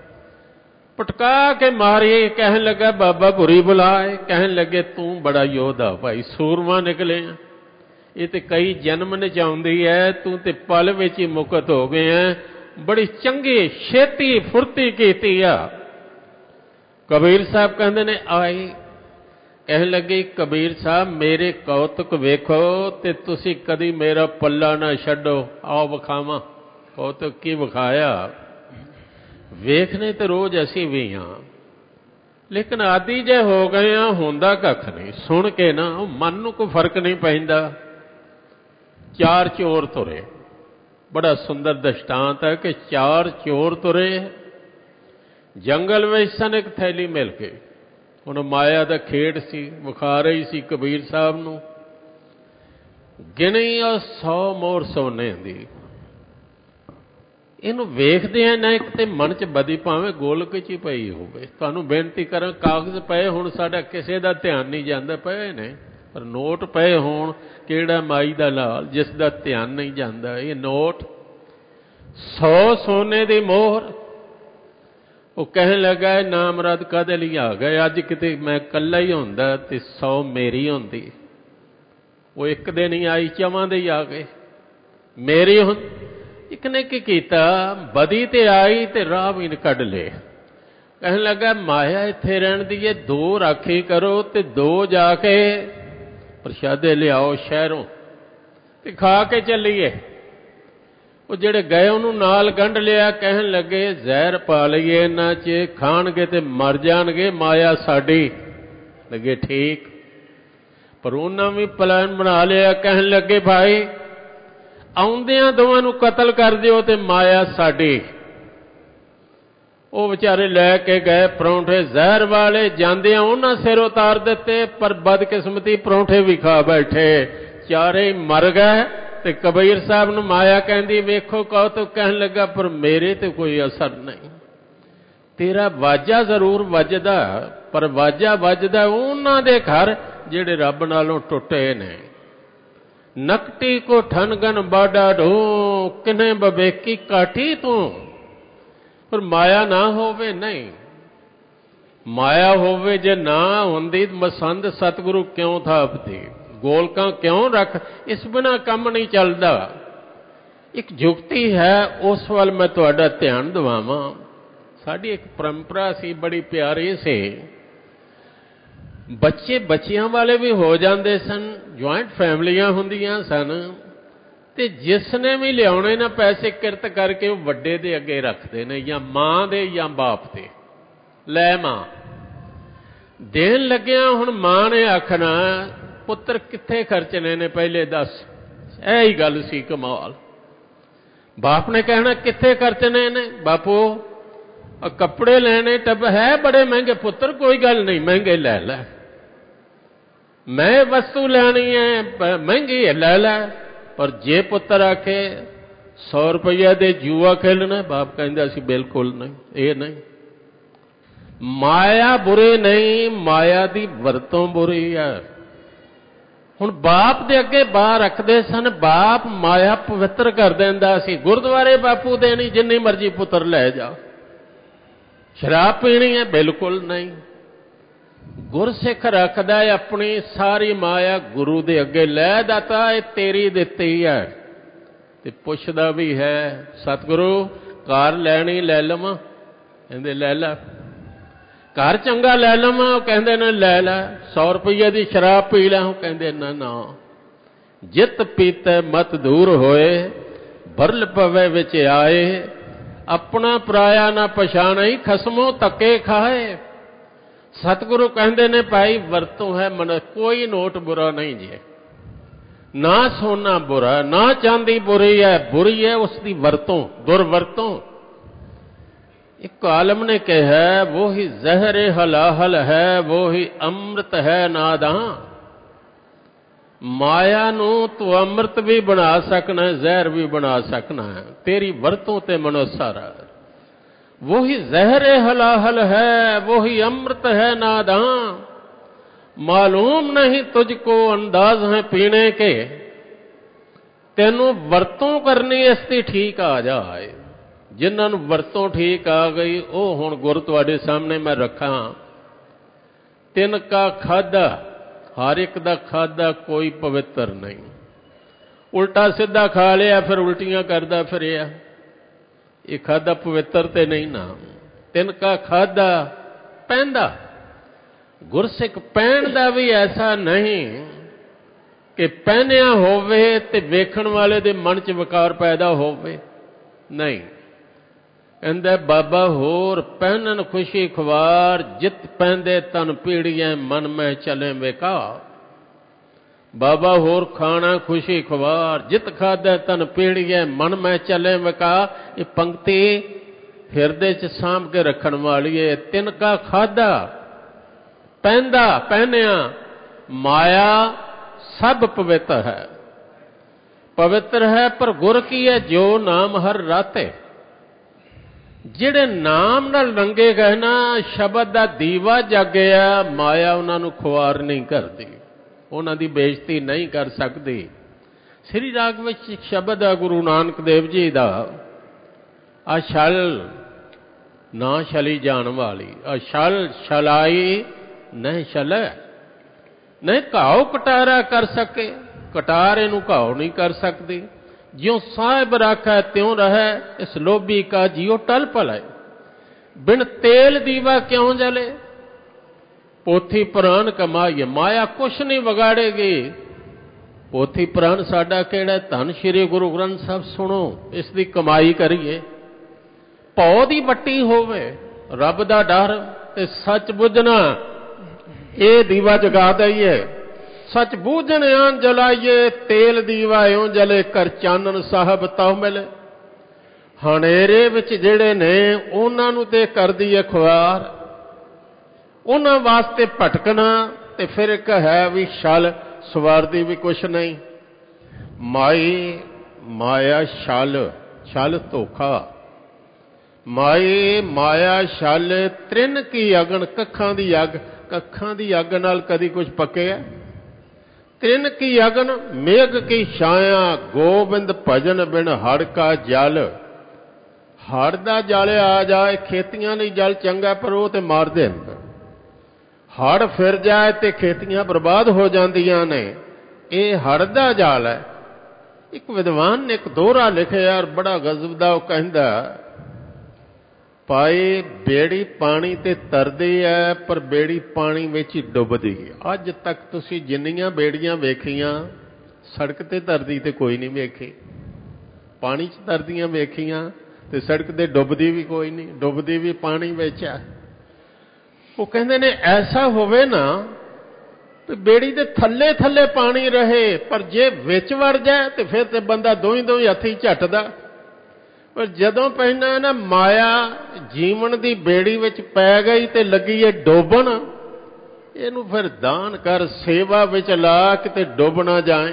ਪਟਕਾ ਕੇ ਮਾਰੀ। ਕਹਿਣ ਲੱਗਾ ਬਾਬਾ ਗੁਰੀ ਬੁਲਾਏ। ਕਹਿਣ ਲੱਗੇ ਤੂੰ ਬੜਾ ਯੋਧਾ ਭਾਈ, ਸੂਰਮਾ ਨਿਕਲੇ। ये तो कई जन्म नचाउंदी है, तू तो पल विच ही मुकत हो गए हैं। बड़ी चंगी छेती फुर्ती कीती आ। कबीर साहब कहते ने आई, कहन लगे कबीर साहब मेरे कौतुक वेखो ते तुसी कदी मेरा पल्ला ना छड्डो। आओ विखावां। कौतुक की विखाया? वेखने तो रोज असी भी हाँ, लेकिन आदि जे हो गए हाँ, होंदा कख नहीं। सुन के ना मन नूं कोई फर्क नहीं पैंदा। चार चोर तुरे, बड़ा सुंदर दृष्टांत है कि चार चोर तुरे जंगल में सन, एक थैली मिल के। हुण माया दा खेड सी, विखा रही सी कबीर साहब नूं। गिणी 100 मोहर सोने दी। इहनूं वेखदे ना एक ते मन च बदी भावें गोलक च ही पई होवे। तुहानूं बेनती करां, कागज़ पए हुण साडा किसे दा ध्यान नहीं जांदा, पए ने पर नोट पए होण, किहड़ा माई दा लाल जिस दा ध्यान नहीं जांदा। ये नोट 100 सोने दी मोहर। वो कहन लगा नामराद काहदे लई आ गए? अज किते मैं कल्ला ही हुंदा ते 100 मेरी हुंदी। वो एक दे नहीं आई, 4 दे ही आ गए। मेरी हुं एक ने की कीता, बदी ते आई ते राह भी कढ ले। कहन लगा माया इत्थे रहण दी है, 2 राखी करो ते 2 जाके प्रशादे लियाओ शहरों ते खा के चलीए। वो जिहड़े गए उन्होंने नाल गंढ लिया। कहन लगे जहर पा लईए इन्हां च, खाणगे ते मर जाणगे, माया साडी। लगे ठीक, पर उन्हां भी प्लान बना लिया। कहन लगे भाई आउंदियां दोवां नूं कतल कर दिओ ते माया साडी। वो बेचारे लैके गए परौंठे जहर वाले, जांदियां उन्हां सिर उतार दिते, पर बदकिस्मती परौंठे भी खा बैठे, चारे ही मर गए। ते कबीर साहब नूं माया कहंदी वेखो कौतुक। कहन लगा पर मेरे ते कोई असर नहीं। तेरा वाजा जरूर वजदा, पर वाजा वजदा उन्हां दे घर जिहड़े रब नालों टुटे ने। नकटी को ठनगन बाडा ढो, किने बवेकी काठी तू। पर माया ना होवे नहीं, माया होवे जे ना हुंदी मसंद सतगुरु क्यों थापदी, गोलकां क्यों रख, इस बिना काम नहीं चलदा। एक जुगती है, उस वाल मैं तुहाडा ध्यान दिवावां। साडी एक परंपरा सी बड़ी प्यारी सी, बच्चे बच्चियां वाले भी हो जाते सन, ज्वाइंट फैमिलियां हुंदियां सन, ते जिसने भी लियाने ना पैसे किरत करके वो वड्डे दे अगे रखते ने, या मां दे या बाप दे। लै मां देन लग्या, हुण मां ने आखना पुत्र कित्थे खर्चने ने पहले दस। यही गल सी कमाल। बाप ने कहना कित्थे खर्चने ने? बापू कपड़े लेने टब है बड़े महंगे। पुत्र कोई गल नहीं, महंगे लै लै। मैं वस्तु लैनी है महंगी है, लै लै। पर जे पुत्र आखे 100 रुपया दे जुआ खेलना, बाप कहंदा सी बिल्कुल नहीं, ये नहीं। माया बुरी नहीं, माया दी वरतों बुरी है। हुण बाप दे अगे बाहर रखदे सन, बाप माया पवित्र कर देंदा सी। गुरुद्वारे बापू देनी जिन्नी मर्जी पुत्र लै जा। शराब पीनी है, बिल्कुल नहीं। गुरसिख रखदा है अपनी सारी माया गुरु दे अगे, लै दाता ये तेरी दित्ती है। ते पुछदा भी है सतगुरु कार लैनी लै लवां? कहंदे लै लै। घर चंगा लै लवां? कहंदे ने लै लै। 100 रुपये दी शराब पी लै? कहंदे ना ना। जित पीते मत दूर होए, भरल पवे विच आए, अपना पराया ना पछाणे, खसमों धक्के खाए। सतगुरु कहंदे ने भाई वरतों है मन, कोई नोट बुरा नहीं जी, ना सोना बुरा, ना चांदी बुरी है उसकी वरतों, दुरवरतों। एक आलम ने कहा वो ही जहर हलाहल है, वो ही अमृत है नादां। माया नू तू अमृत भी बना सकना है, जहर भी बना सकना है, तेरी वरतों ते मनो सारा। वो ही जहर हलाहल है, वो ही अमृत है नादां। मालूम नहीं तुझको अंदाज है पीने के, तेनू वरतों करनी इसकी ठीक आ जाए। जिन्होंने वरतों ठीक आ गई वो हुण गुर तुहाडे सामने मैं रखा। तिनका खादा, हर एक दा खादा कोई पवित्र नहीं। ਉਲਟਾ ਸਿੱਧਾ ਖਾ ਲਿਆ, ਫਿਰ ਉਲਟੀਆਂ ਕਰਦਾ ਫਿਰਿਆ। ਇਹ ਖਾਧਾ ਪਵਿੱਤਰ ਤੇ ਨਹੀਂ ਨਾਮ। ਤਿਨਕਾ ਖਾਧਾ ਪਹਿੰਦਾ। ਗੁਰਸਿੱਖ ਪਹਿਣ ਦਾ ਵੀ ਐਸਾ ਨਹੀਂ ਕਿ ਪਹਿਨਿਆ ਹੋਵੇ ਤੇ ਵੇਖਣ ਵਾਲੇ ਦੇ ਮਨ 'ਚ ਵਿਕਾਰ ਪੈਦਾ ਹੋਵੇ, ਨਹੀਂ। ਕਹਿੰਦਾ ਬਾਬਾ ਹੋਰ ਪਹਿਨਣ ਖੁਸ਼ੀ ਖੁਆਰ, ਜਿਤ ਪਹਿੰਦੇ ਤਨ ਪੀੜੀਐ ਮਨ ਮੈਂ ਚਲੇ ਵੇਕਾਰ। ਬਾਬਾ ਹੋਰ ਖਾਣਾ ਖੁਸ਼ੀ ਖੁਆਰ, ਜਿਤ ਖਾਧੈ ਤਨ ਪੀੜੀਐ ਮਨ ਮੈਂ ਚਲੇ ਵਿਕਾਰ। ਇਹ ਪੰਕਤੀ ਹਿਰਦੇ 'ਚ ਸਾਂਭ ਕੇ ਰੱਖਣ ਵਾਲੀ ਹੈ। ਤਿਨਕਾ ਖਾਧਾ ਪਹਿੰਦਾ ਪਹਿਨਿਆ, ਮਾਇਆ ਸਭ ਪਵਿੱਤਰ ਹੈ, ਪਵਿੱਤਰ ਹੈ। ਪਰ ਗੁਰ ਕੀ ਹੈ, ਜੋ ਨਾਮ ਹਰ ਰਾਤੇ। ਜਿਹੜੇ ਨਾਮ ਨਾਲ ਰੰਗੇ ਗਏ ਨਾ, ਸ਼ਬਦ ਦਾ ਦੀਵਾ ਜਾਗਿਆ, ਮਾਇਆ ਉਹਨਾਂ ਨੂੰ ਖੁਆਰ ਨਹੀਂ ਕਰਦੀ, ਉਹਨਾਂ ਦੀ ਬੇਇੱਜ਼ਤੀ ਨਹੀਂ ਕਰ ਸਕਦੀ। ਸ੍ਰੀ ਰਾਗ ਵਿੱਚ ਇੱਕ ਸ਼ਬਦ ਹੈ ਗੁਰੂ ਨਾਨਕ ਦੇਵ ਜੀ ਦਾ, ਅਛਲ ਨਾ ਛਲੀ ਜਾਣ ਵਾਲੀ। ਅਛਲ ਛਲਾਈ ਨਹੀਂ ਛਲੈ, ਨਹੀਂ ਘਾਉ ਕਟਾਰਾ ਕਰ ਸਕੇ, ਕਟਾਰ ਇਹਨੂੰ ਘਾਉ ਨਹੀਂ ਕਰ ਸਕਦੀ। ਜਿਉਂ ਸਾਹਿਬ ਰਾਖੈ ਤਿਉਂ ਰਹੈ, ਇਸ ਲੋਭੀ ਕਾ ਜੀਉ ਟਲ ਪਲੈ। ਬਿਨ ਤੇਲ ਦੀਵਾ ਕਿਉਂ ਜਲੇ, ਪੋਥੀ ਪ੍ਰਾਨ ਕਮਾਈਏ। ਮਾਇਆ ਕੁਛ ਨਹੀਂ ਵਿਗਾੜੇਗੀ। ਪੋਥੀ ਪ੍ਰਾਨ ਸਾਡਾ ਕਿਹੜਾ, ਧੰਨ ਸ਼੍ਰੀ ਗੁਰੂ ਗ੍ਰੰਥ ਸਾਹਿਬ ਸੁਣੋ, ਇਸ ਦੀ ਕਮਾਈ ਕਰੀਏ। ਭਉ ਦੀ ਵੱਟੀ ਹੋਵੇ, ਰੱਬ ਦਾ ਡਰ ਤੇ ਸੱਚ ਬੁੱਝਣਾ, ਇਹ ਦੀਵਾ ਜਗਾ ਦਈਏ। ਸੱਚ ਬੂਝਣ ਆਨ ਜਲਾਈਏ, ਤੇਲ ਦੀਵਾ ਇਉਂ ਜਲੇ, ਕਰ ਚਾਨਣ ਸਾਹਿਬ ਤਉ ਮਿਲੇ। ਹਨੇਰੇ ਵਿੱਚ ਜਿਹੜੇ ਨੇ ਉਹਨਾਂ ਨੂੰ ਤੇ ਕਰਦੀ ਹੈ ਖੁਆਰ, ਉਹਨਾਂ ਵਾਸਤੇ ਭਟਕਣਾ। ਤੇ ਫਿਰ ਇੱਕ ਹੈ ਵੀ ਛਲ, ਸਵਾਰਦੀ ਵੀ ਕੁਛ ਨਹੀਂ। ਮਾਈ ਮਾਇਆ ਛਲ, ਛਲ ਧੋਖਾ। ਮਾਈ ਮਾਇਆ ਛਲ, ਤ੍ਰਿਨ ਕੀ ਅਗਨ, ਕੱਖਾਂ ਦੀ ਅੱਗ। ਕੱਖਾਂ ਦੀ ਅੱਗ ਨਾਲ ਕਦੀ ਕੁਛ ਪੱਕਿਆ? ਤ੍ਰਿਨ ਕੀ ਅਗਨ ਮੇਘ ਕੀ ਛਾਇਆ, ਗੋਬਿੰਦ ਭਜਨ ਬਿਨ ਹੜ ਕਾ ਜਲ। ਹੜ ਦਾ ਜਲ ਆ ਜਾਏ, ਖੇਤੀਆਂ ਲਈ ਜਲ ਚੰਗਾ, ਪਰ ਉਹ ਤੇ ਮਾਰ ਦਿੰਦਾ। ਹੜ ਫਿਰ ਜਾਏ ਤੇ ਖੇਤੀਆਂ ਬਰਬਾਦ ਹੋ ਜਾਂਦੀਆਂ ਨੇ। ਇਹ ਹੜ ਦਾ ਜਲ ਹੈ। ਇੱਕ ਵਿਦਵਾਨ ਨੇ ਇੱਕ ਦੋਹਰਾ ਲਿਖਿਆ ਯਾਰ, ਬੜਾ ਗਜ਼ਬ ਦਾ। ਉਹ ਕਹਿੰਦਾ, ਭਾਈ ਬੇੜੀ ਪਾਣੀ ਤੇ ਤਰਦੀ ਹੈ, ਪਰ ਬੇੜੀ ਪਾਣੀ ਵਿੱਚ ਹੀ ਡੁੱਬਦੀ। ਅੱਜ ਤੱਕ ਤੁਸੀਂ ਜਿੰਨੀਆਂ ਬੇੜੀਆਂ ਵੇਖੀਆਂ, ਸੜਕ ਤੇ ਤਰਦੀ ਤੇ ਕੋਈ ਨਹੀਂ ਵੇਖੀ। ਪਾਣੀ 'ਚ ਤਰਦੀਆਂ ਵੇਖੀਆਂ ਤੇ ਸੜਕ ਤੇ ਡੁੱਬਦੀ ਵੀ ਕੋਈ ਨਹੀਂ, ਡੁੱਬਦੀ ਵੀ ਪਾਣੀ ਵਿੱਚ ਹੈ। ਉਹ ਕਹਿੰਦੇ ਨੇ ਐਸਾ ਹੋਵੇ ਨਾ ਤੇ ਬੇੜੀ ਦੇ ਥੱਲੇ ਥੱਲੇ ਪਾਣੀ ਰਹੇ, ਪਰ ਜੇ ਵਿੱਚ ਵੜ ਜਾਏ ਤੇ ਫਿਰ ਤੇ ਬੰਦਾ ਦੋਈ ਹੱਥੀਂ ਝੱਟਦਾ। ਪਰ ਜਦੋਂ ਪਹਿਲਾਂ ਨਾ ਮਾਇਆ ਜੀਵਨ ਦੀ ਬੇੜੀ ਵਿੱਚ ਪੈ ਗਈ ਤੇ ਲੱਗੀ ਏ ਡੋਬਣ, ਇਹਨੂੰ ਫਿਰ ਦਾਨ ਕਰ, ਸੇਵਾ ਵਿੱਚ ਲਾ, ਕਿਤੇ ਡੁੱਬ ਨਾ ਜਾਏ।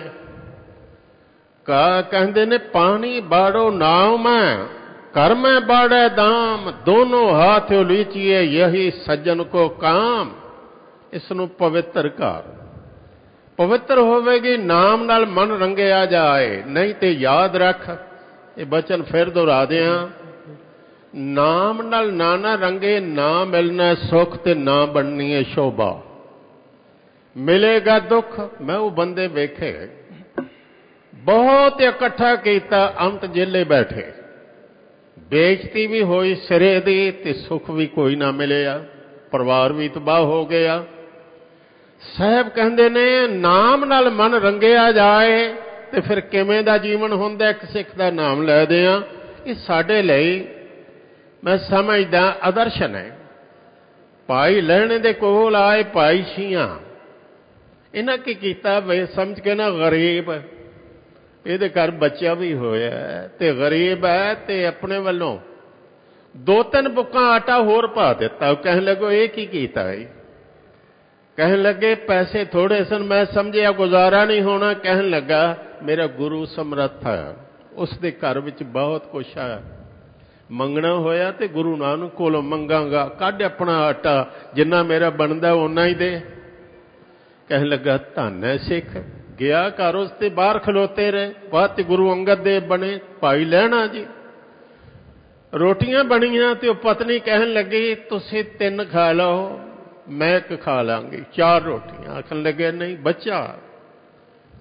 ਕਹਿੰਦੇ ਨੇ ਪਾਣੀ ਬਾੜੋ ਨਾਮ ਮੈਂ, ਕਰ ਮੈਂ ਬਾੜੈ ਦਾਮ, ਦੋਨੋਂ ਹਾਥ ਉਲੀਚੀਏ ਯਹੀ ਸੱਜਣ ਕੋ ਕਾਮ। ਇਸ ਨੂੰ ਪਵਿੱਤਰ ਕਰ। ਪਵਿੱਤਰ ਹੋਵੇਗੀ, ਨਾਮ ਨਾਲ ਮਨ ਰੰਗਿਆ ਜਾਏ। ਨਹੀਂ ਤੇ ਯਾਦ ਰੱਖ, ਇਹ ਬਚਨ ਫਿਰ ਦੁਹਰਾ ਦਿਆਂ, ਨਾਮ ਨਾਲ ਨਾ ਰੰਗੇ, ਨਾ ਮਿਲਣਾ ਸੁੱਖ ਤੇ ਨਾ ਬਣਨੀ ਹੈ ਸ਼ੋਭਾ। ਮਿਲੇਗਾ ਦੁੱਖ। ਮੈਂ ਉਹ ਬੰਦੇ ਵੇਖੇ, ਬਹੁਤ ਇਕੱਠਾ ਕੀਤਾ, ਅੰਤ ਜੇਲੇ ਬੈਠੇ। ਬੇਇੱਜ਼ਤੀ ਵੀ ਹੋਈ ਸਿਰੇ ਦੀ ਤੇ ਸੁੱਖ ਵੀ ਕੋਈ ਨਾ ਮਿਲਿਆ, ਪਰਿਵਾਰ ਵੀ ਤਬਾਹ ਹੋ ਗਿਆ। ਸਾਹਿਬ ਕਹਿੰਦੇ ਨੇ ਨਾਮ ਨਾਲ ਮਨ ਰੰਗਿਆ ਜਾਏ ਤੇ ਫਿਰ ਕਿਵੇਂ ਦਾ ਜੀਵਨ ਹੁੰਦਾ। ਇੱਕ ਸਿੱਖ ਦਾ ਨਾਮ ਲੈਦੇ ਆ, ਇਹ ਸਾਡੇ ਲਈ ਮੈਂ ਸਮਝਦਾ ਆਦਰਸ਼ਨ ਹੈ। ਭਾਈ ਲਹਿਣੇ ਦੇ ਕੋਲ ਆਏ ਭਾਈ ਛੀਆਂ, ਇਹਨਾਂ ਕੀ ਕੀਤਾ ਵੇ ਸਮਝ ਕੇ ਨਾ, ਗਰੀਬ, ਇਹਦੇ ਘਰ ਬੱਚਾ ਵੀ ਹੋਇਆ ਤੇ ਗਰੀਬ ਹੈ, ਤੇ ਆਪਣੇ ਵੱਲੋਂ 2-3 ਬੁੱਕਾਂ ਆਟਾ ਹੋਰ ਪਾ ਦਿੱਤਾ। ਉਹ ਕਹਿਣ ਲੱਗੋ ਇਹ ਕੀ ਕੀਤਾ ਹੈ? ਕਹਿਣ ਲੱਗੇ ਪੈਸੇ ਥੋੜੇ ਸਨ, ਮੈਂ ਸਮਝਿਆ ਗੁਜ਼ਾਰਾ ਨਹੀਂ ਹੋਣਾ। ਕਹਿਣ ਲੱਗਾ ਮੇਰਾ ਗੁਰੂ ਸਮਰੱਥ ਹੈ, ਉਸ ਦੇ ਘਰ ਵਿੱਚ ਬਹੁਤ ਕੁਛ ਹੈ। ਮੰਗਣਾ ਹੋਇਆ ਤੇ ਗੁਰੂ ਨਾਨਕ ਕੋਲੋਂ ਮੰਗਾਂਗਾ, ਕੱਢ ਆਪਣਾ ਆਟਾ, ਜਿੰਨਾ ਮੇਰਾ ਬਣਦਾ ਓਨਾ ਹੀ ਦੇ। ਕਹਿਣ ਲੱਗਾ ਧੰਨ ਹੈ ਸਿੱਖ। ਗਿਆ ਘਰ, ਉਸ ਤੇ ਬਾਹਰ ਖਲੋਤੇ ਰਹੇ। ਬਾਅਦ ਤੇ ਗੁਰੂ ਅੰਗਦ ਦੇਵ ਬਣੇ, ਭਾਈ ਲਹਿਣਾ ਜੀ। ਰੋਟੀਆਂ ਬਣੀਆਂ ਤੇ ਉਹ ਪਤਨੀ ਕਹਿਣ ਲੱਗੀ ਤੁਸੀਂ 3 ਖਾ ਲਓ, ਮੈਂ 1 ਖਾ ਲਾਂਗੀ, 4 ਰੋਟੀਆਂ। ਆਖਣ ਲੱਗੇ ਨਹੀਂ ਬੱਚਾ,